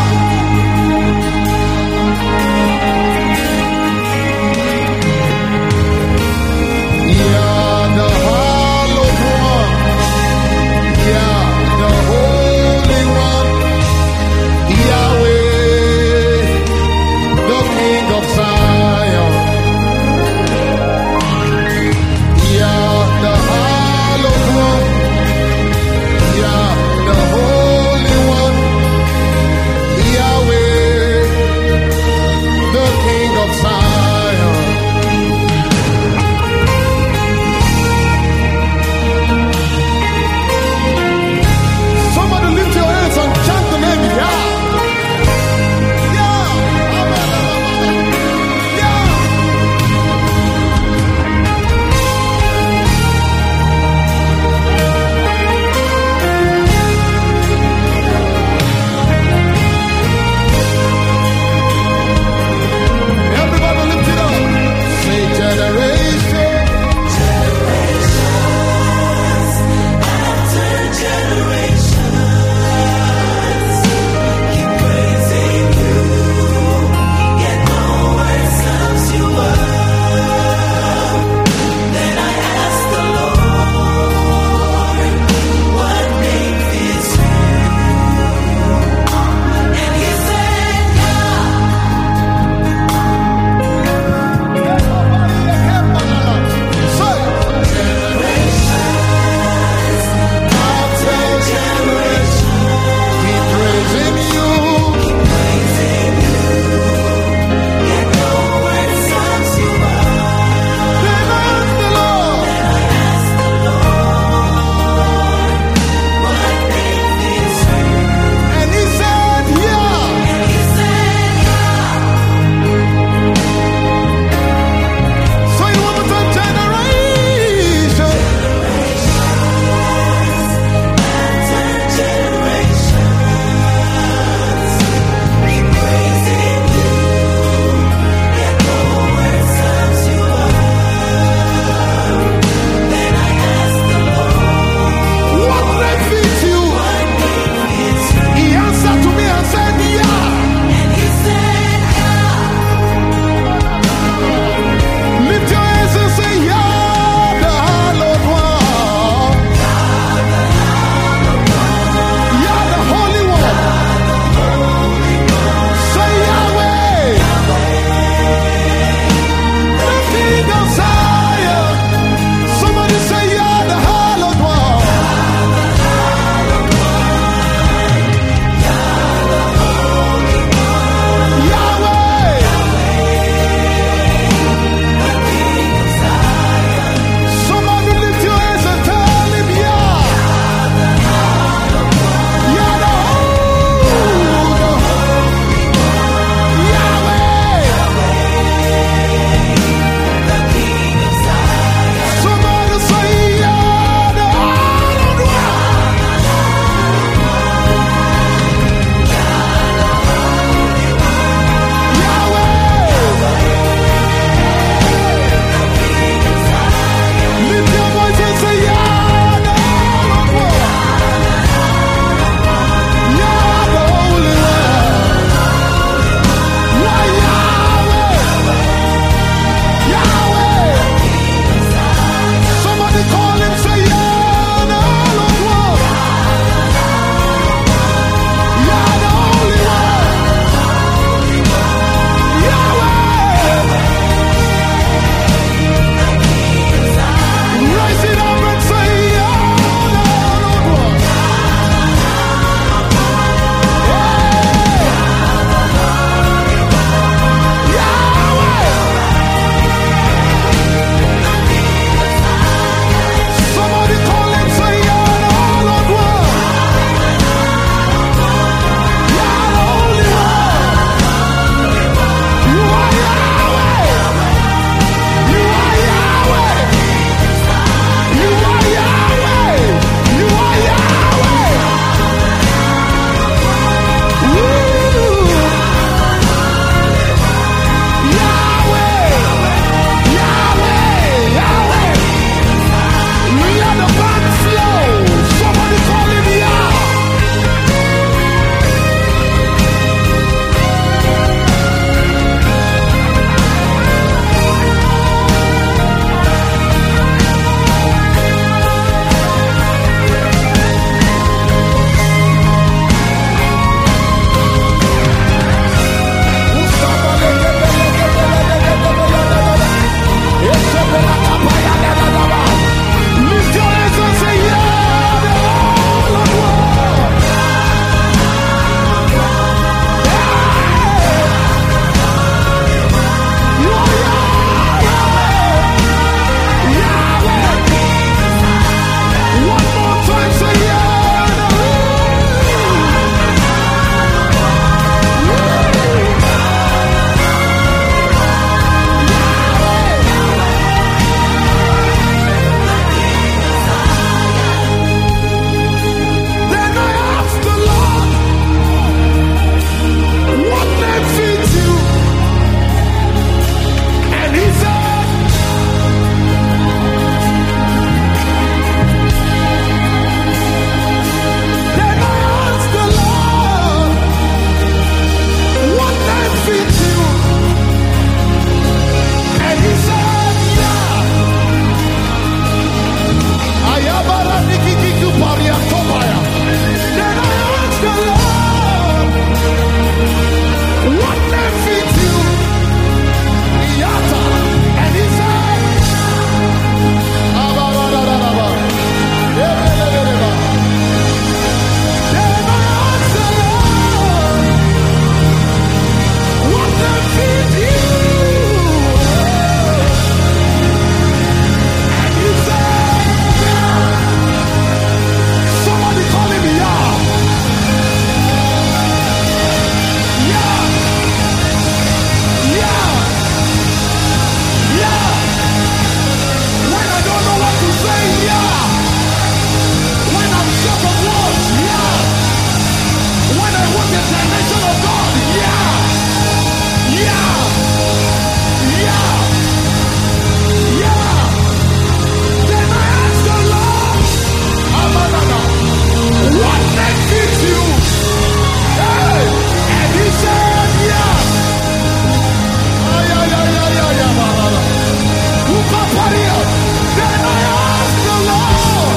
what the dimension of God? Yeah. Yeah. Yeah. Yeah. Then I asked the Lord, Amanana, what name fits you? Hey. And he said, yeah. Ay, ay, ay, ay, ay, ay, Amanana. Who can party up? Then I asked the Lord,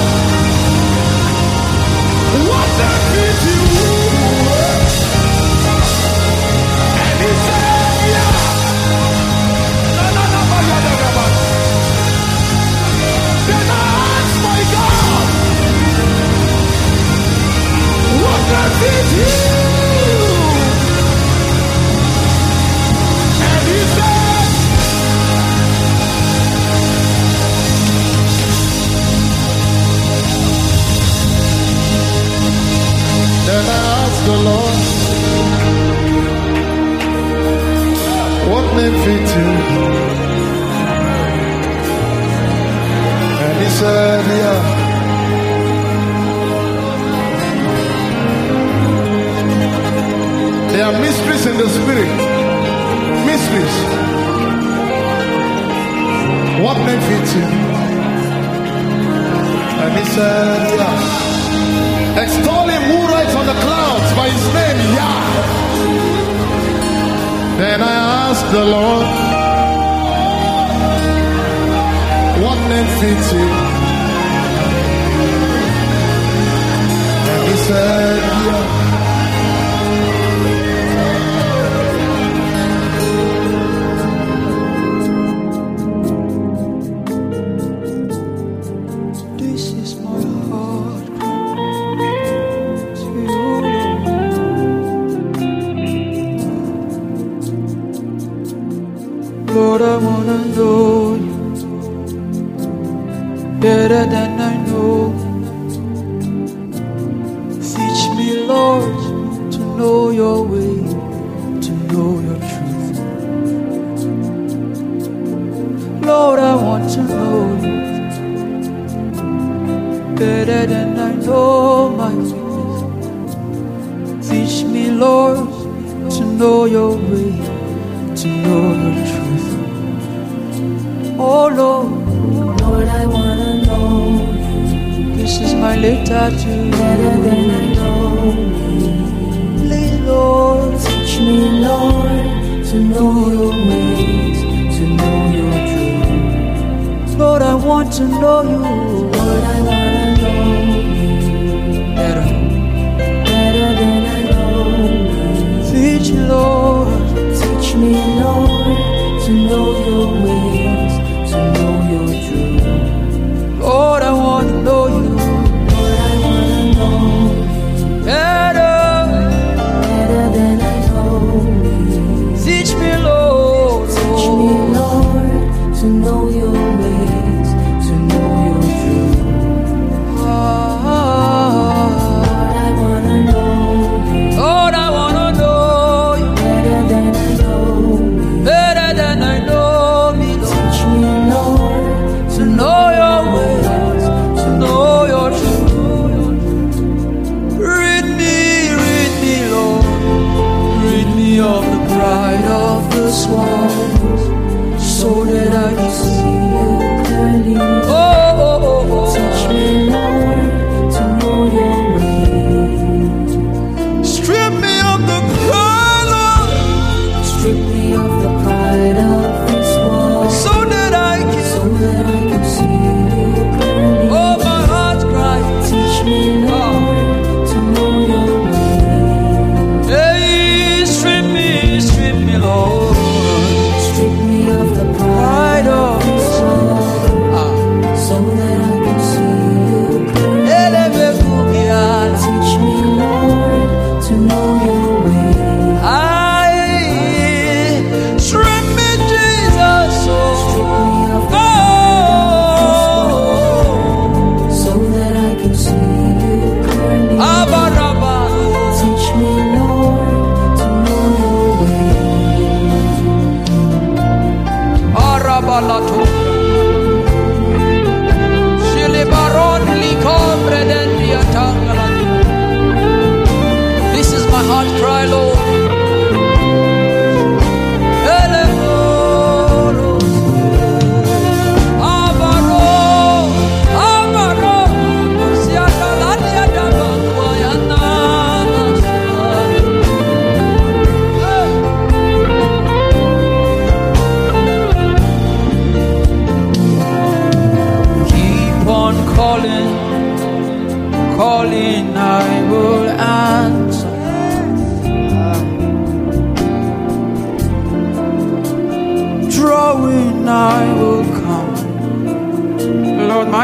what name fits you? And he said, yeah. Na, na, na, ba, ya, da, da, ba. Then I asked my God, what name fits you? And he said, then I asked the Lord, what name fits you? And he said, yeah. There are mysteries in the spirit. Mysteries. What name fits you? And he said, yeah. Extol him who rides on the clouds by his name, Yah. Then I asked the Lord, what name fits you? And he said, yeah. This is my heart to you, Lord. Lord, I wanna know you better than I know. Teach me, Lord, to know your way, to know your truth. Lord, I want to know you better than I know my weakness. Teach me, Lord, to know your way, to know your truth. Oh Lord, Lord, I wanna know this is my letter to you. better than I know me. Please, Lord, Teach me, Lord, to know your ways, to know your truth. Lord, I want to know you Lord, I wanna know you better. better than I know me. Teach me, Lord, Teach me, Lord, to know your ways, to know your truth. Lord, I want to know you Lord, I wanna know you better. better than I know me. Teach me, Lord, Teach me, Lord, to know your ways, to know your truth. Ah, Lord, I wanna know you Lord, I want to know you better than I know me. better than I know me, Lord. Teach me, Lord, To know your ways, to know your truth. Rid me, rid me, Lord. Rid me of the pride of this world, so that I can see you clearly. Oh, oh, oh, oh. teach me, Lord, to know your ways. Strip me of the pride, Lord, Strip me of the pride of this world, so that I so can. that I can see you clearly. Oh, my heart cries. Teach me, Lord, to know your ways. Hey, strip me, strip me, Lord. Strip me of the pride Pride of of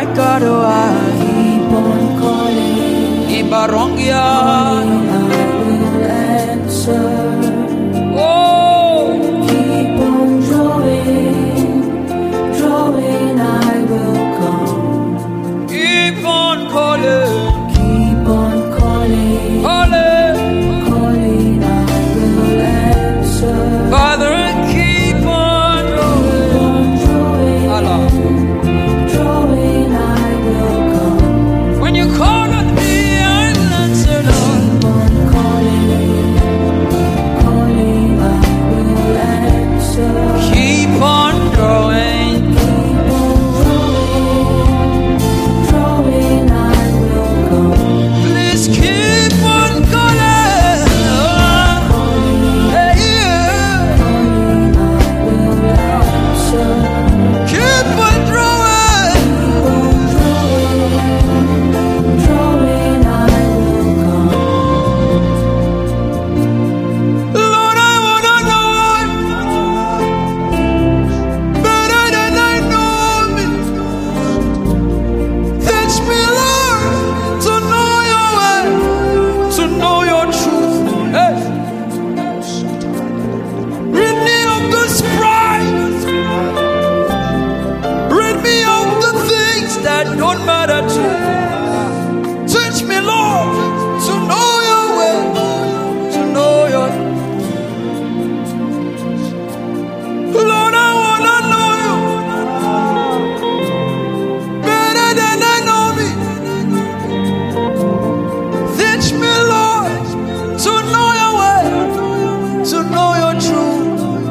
my God, oh, I keep on calling, Ibarongia. I will answer. Oh, Keep on drawing, drawing, I will come. keep on calling, Keep on calling, calling, calling, I will answer. Father, keep on Keep on drawing, Allah. drawing, I will come. When you call on me, I'll answer, Lord. Keep on calling, calling, I will answer. Keep on drawing, Keep on drawing, drawing, I will come. please keep on calling. Hey, yeah. Calling, I will answer. Keep on drawing. Drawing, I will come. Lord, I wanna know better than I know me. Teach me, Lord, to know your way, to know your truth. Hey. Rid me of this pride. Rid me of the things that don't matter to me. Teach me, Lord, to know your way, to know your. Lord, I wanna know you better than I know me. Teach me, Lord, to know your way, to know your truth.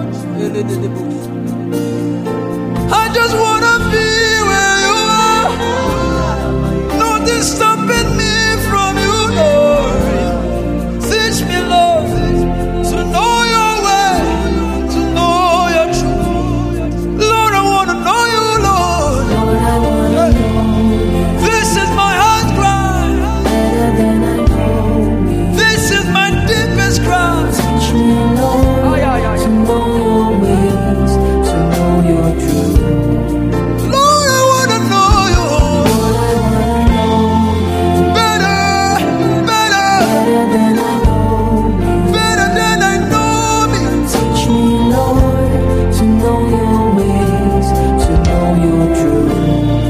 I just wanna be where you are. Nothing stopping me from you, Lord. Teach me, Lord, to know your way, to know your truth. Lord, I wanna know you, Lord. Lord, I wanna know This is my heart cry. better than I know me. This is my deepest cry. Teach me, Lord, Ay, ay, ay. to know your ways, to know your truth. Lord, I wanna know you Lord, I wanna know better, better, better than I know me. better than I know me. Teach me, Lord, to know your ways, to know your truth.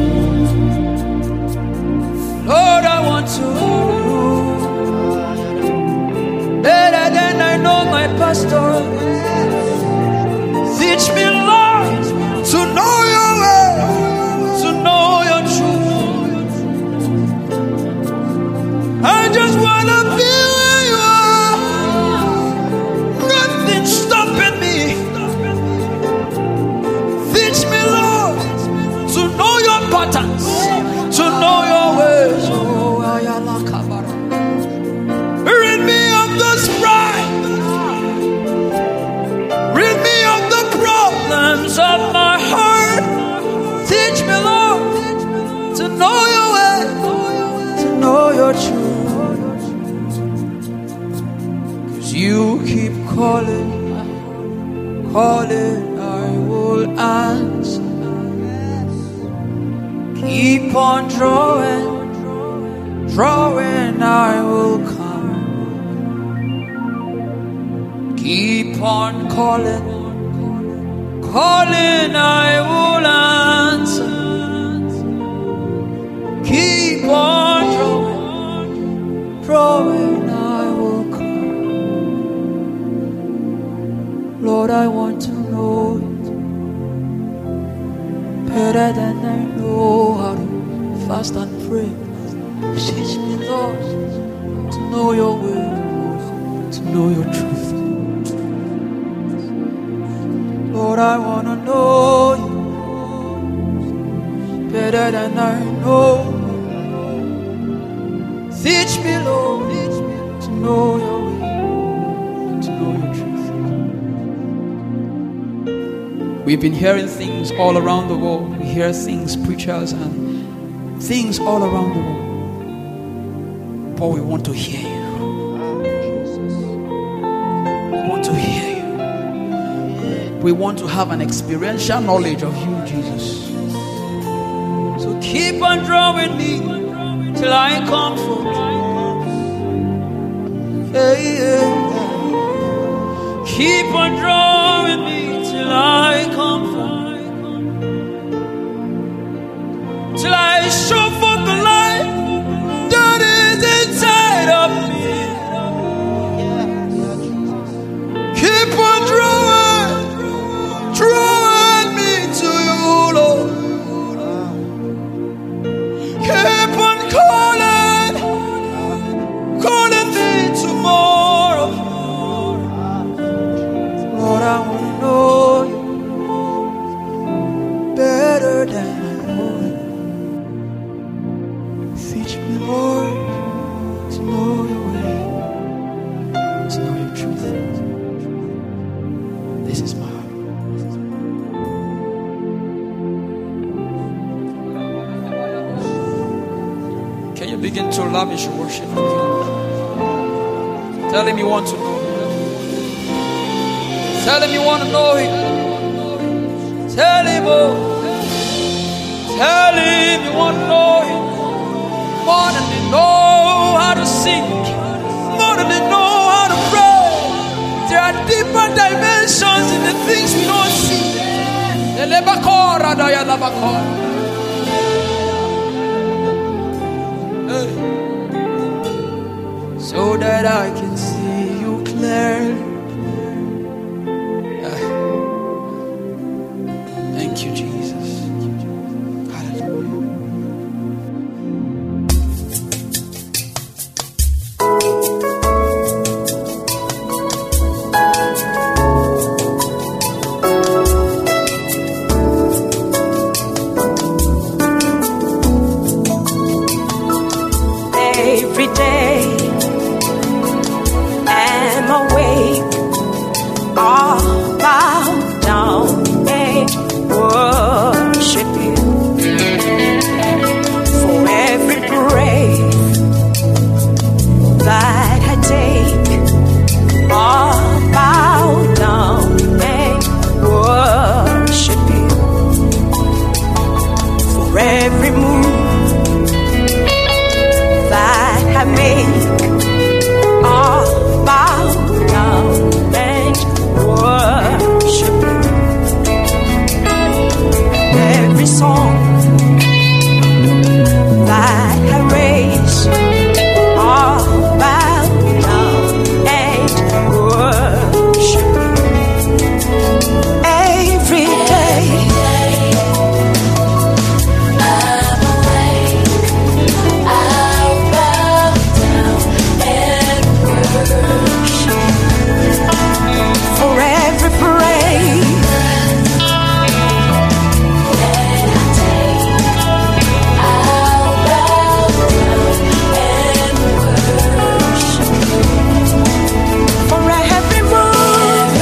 Lord, I want to better than I know my pastor. Teach me, Lord, to know your way, to know your truth. I just wanna be where you are. Nothing stopping me. Teach me, Lord, to know your patterns, to know your ways. Oh, ayala kabara. Rid me of this pride. Rid me of the problems of my heart. Teach me, Lord, to know your way, to know your truth. Cause you keep calling, calling, I will answer. Keep on drawing, drawing, I will come. Keep on calling, calling, I will answer. Keep on drawing, drawing, I will come. Lord, I want to know it better than I know how to fast and pray. Teach me, Lord, to know your will, to know your truth. Lord, I want to know you better than I know. Teach me, Lord, to know your will, to know your truth. We've been hearing things all around the world. We hear things, preachers, and things all around the world. But we want to hear you. We want to hear you. We want to have an experiential knowledge of you, Jesus. So Keep on drawing me till I comfort. Yeah, yeah. Keep on drawing me till I comfort. Till I show forth the light that is inside of me. Keep on drawing, drawing me to you, Lord. Keep on calling, calling me tomorrow. Lord, I want to know you better than I know you. Teach me, Lord, to know your way, to know your truth. This is my heart. Can you begin to lavish worship with him? Tell him you want to know him. Tell him you want to know him. Tell him, oh, tell him you want to know him. More than they know how to sing, more than they know how to pray. There are deeper dimensions in the things we don't see. Hey. So that I can see you clearly. Ah. Thank you, Jesus. Hallelujah. Every day I'm awake, I'll bow down and worship you. For every breath that I take, I'll bow down and worship you. For every move that I make, I'll bow down and worship you. Every song that I raise, I'll bow down and worship you. Every day for every praise I'll bow down and worship. For every move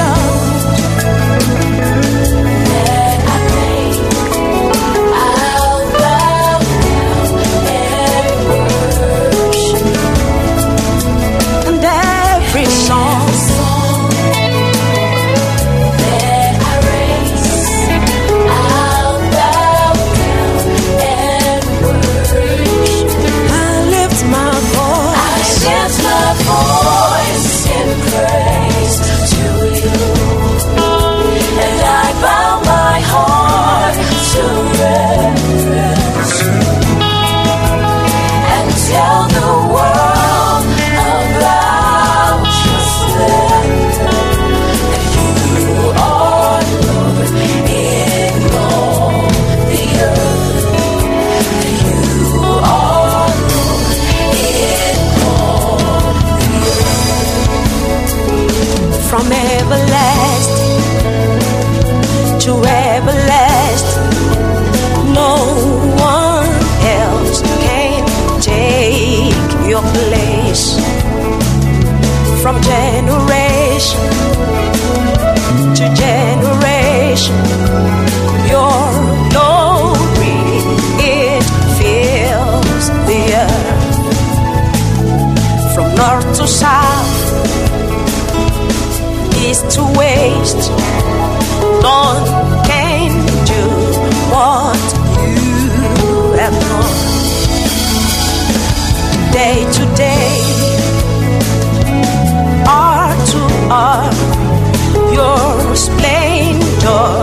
that I make, I'll bow down and worship. And every song voice in praise to you, and I bow my heart to reverence you, and tell the world about your splendor, that you are Lord in all the earth, that you are Lord in all. From everlasting to everlasting, no one else can take your place. From generation to generation, your glory, it fills the earth. From north to south, east to west, none can do what you have day to day, hour to hour, your splendor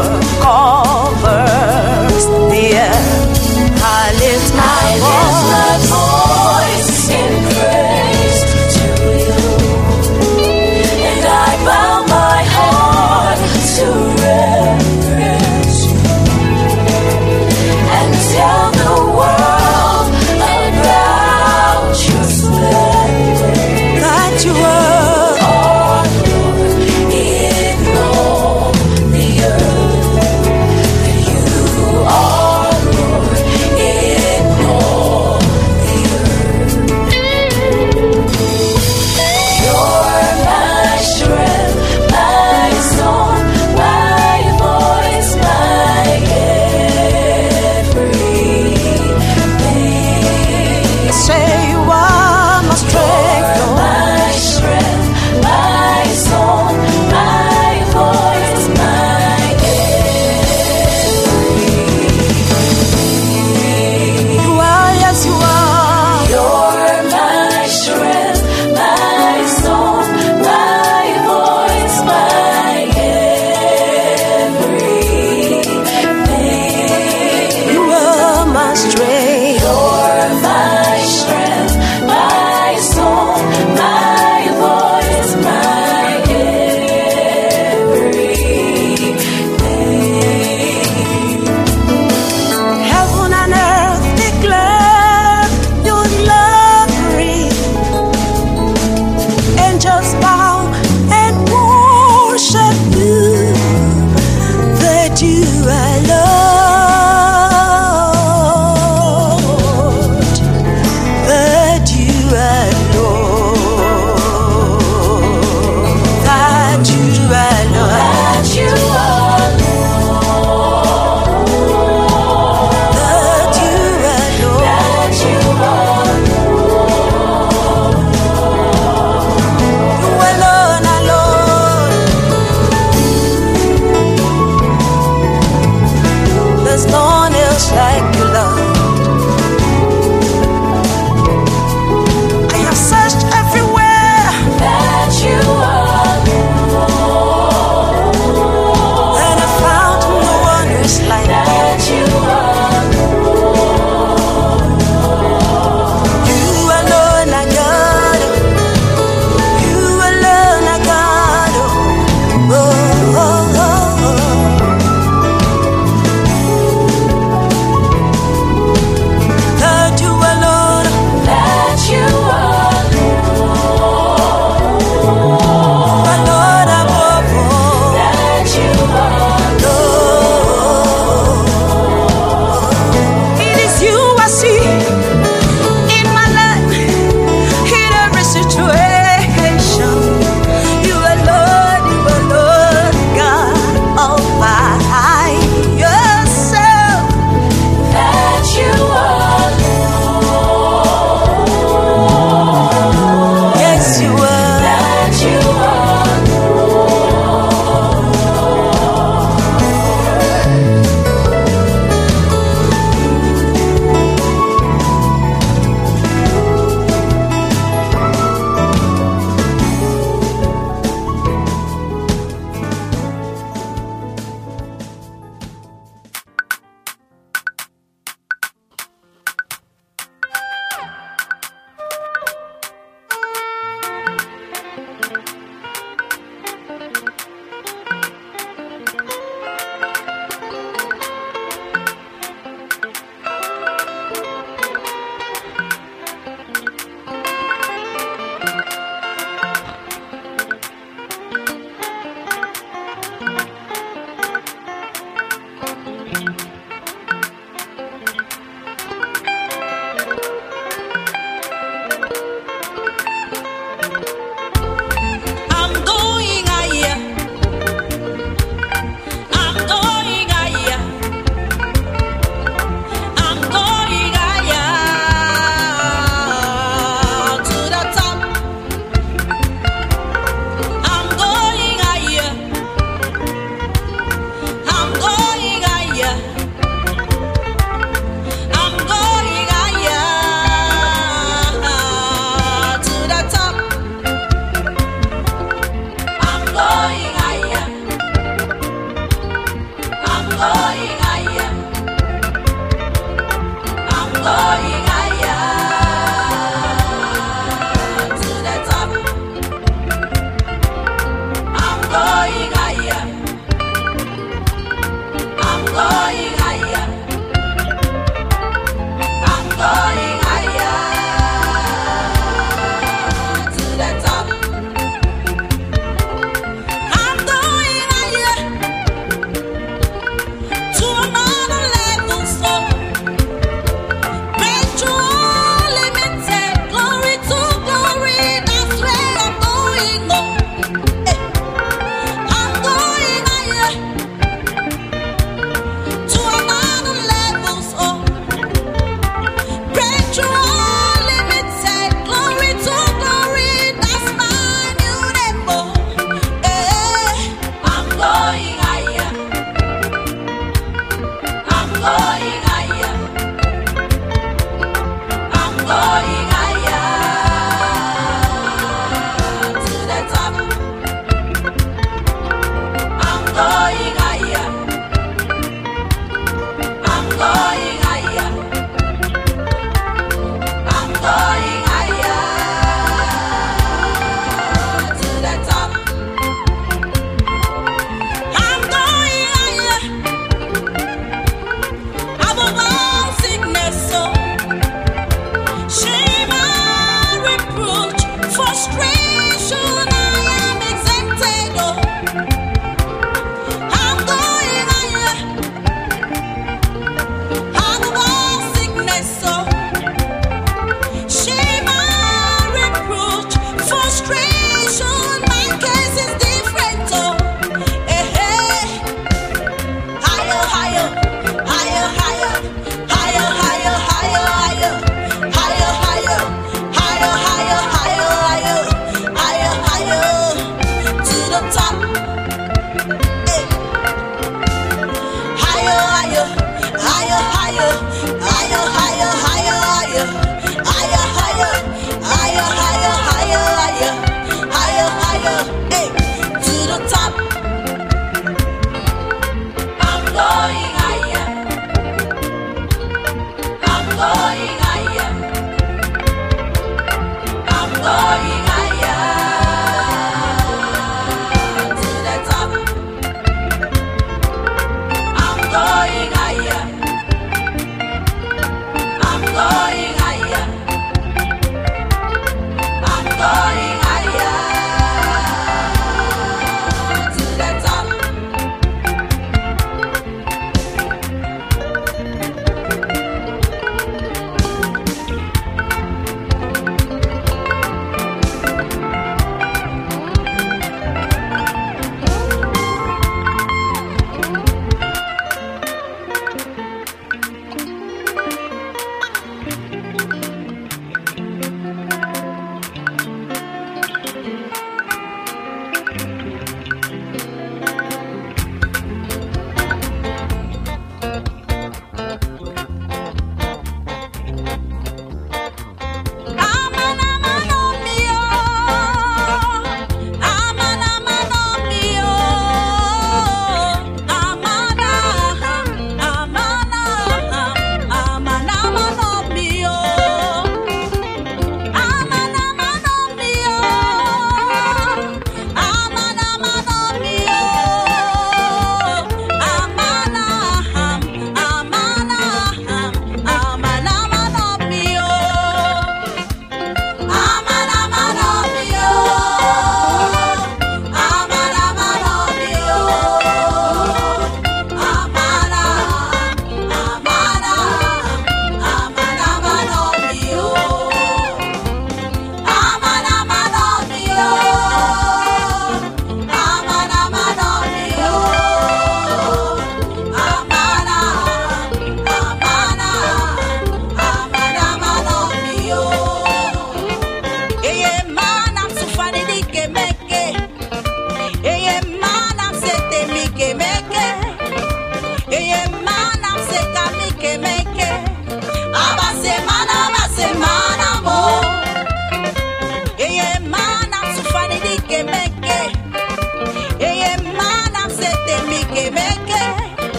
covers the earth. I lift my voice in praise to you, and I bow my heart to reverence you, and tell the world about your splendor, that you are. oh Lord, in all the earth, that you are Lord in all the earth. You're my strength, my song, my voice, my everything. Say you are my strength, You're my strength, my song, my voice, my everything. you are, yes you are. You're my strength, my song, my voice, my everything. You are my strength. You're my strength, my song, my voice, my everything. Heaven and earth declare your glory. Angels bow and worship you, that you are Lord, that you are Lord, that you are Lord, That you are Lord, that you are Lord. that you are You are Lord.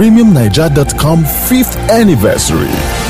premium niger dot com fifth anniversary.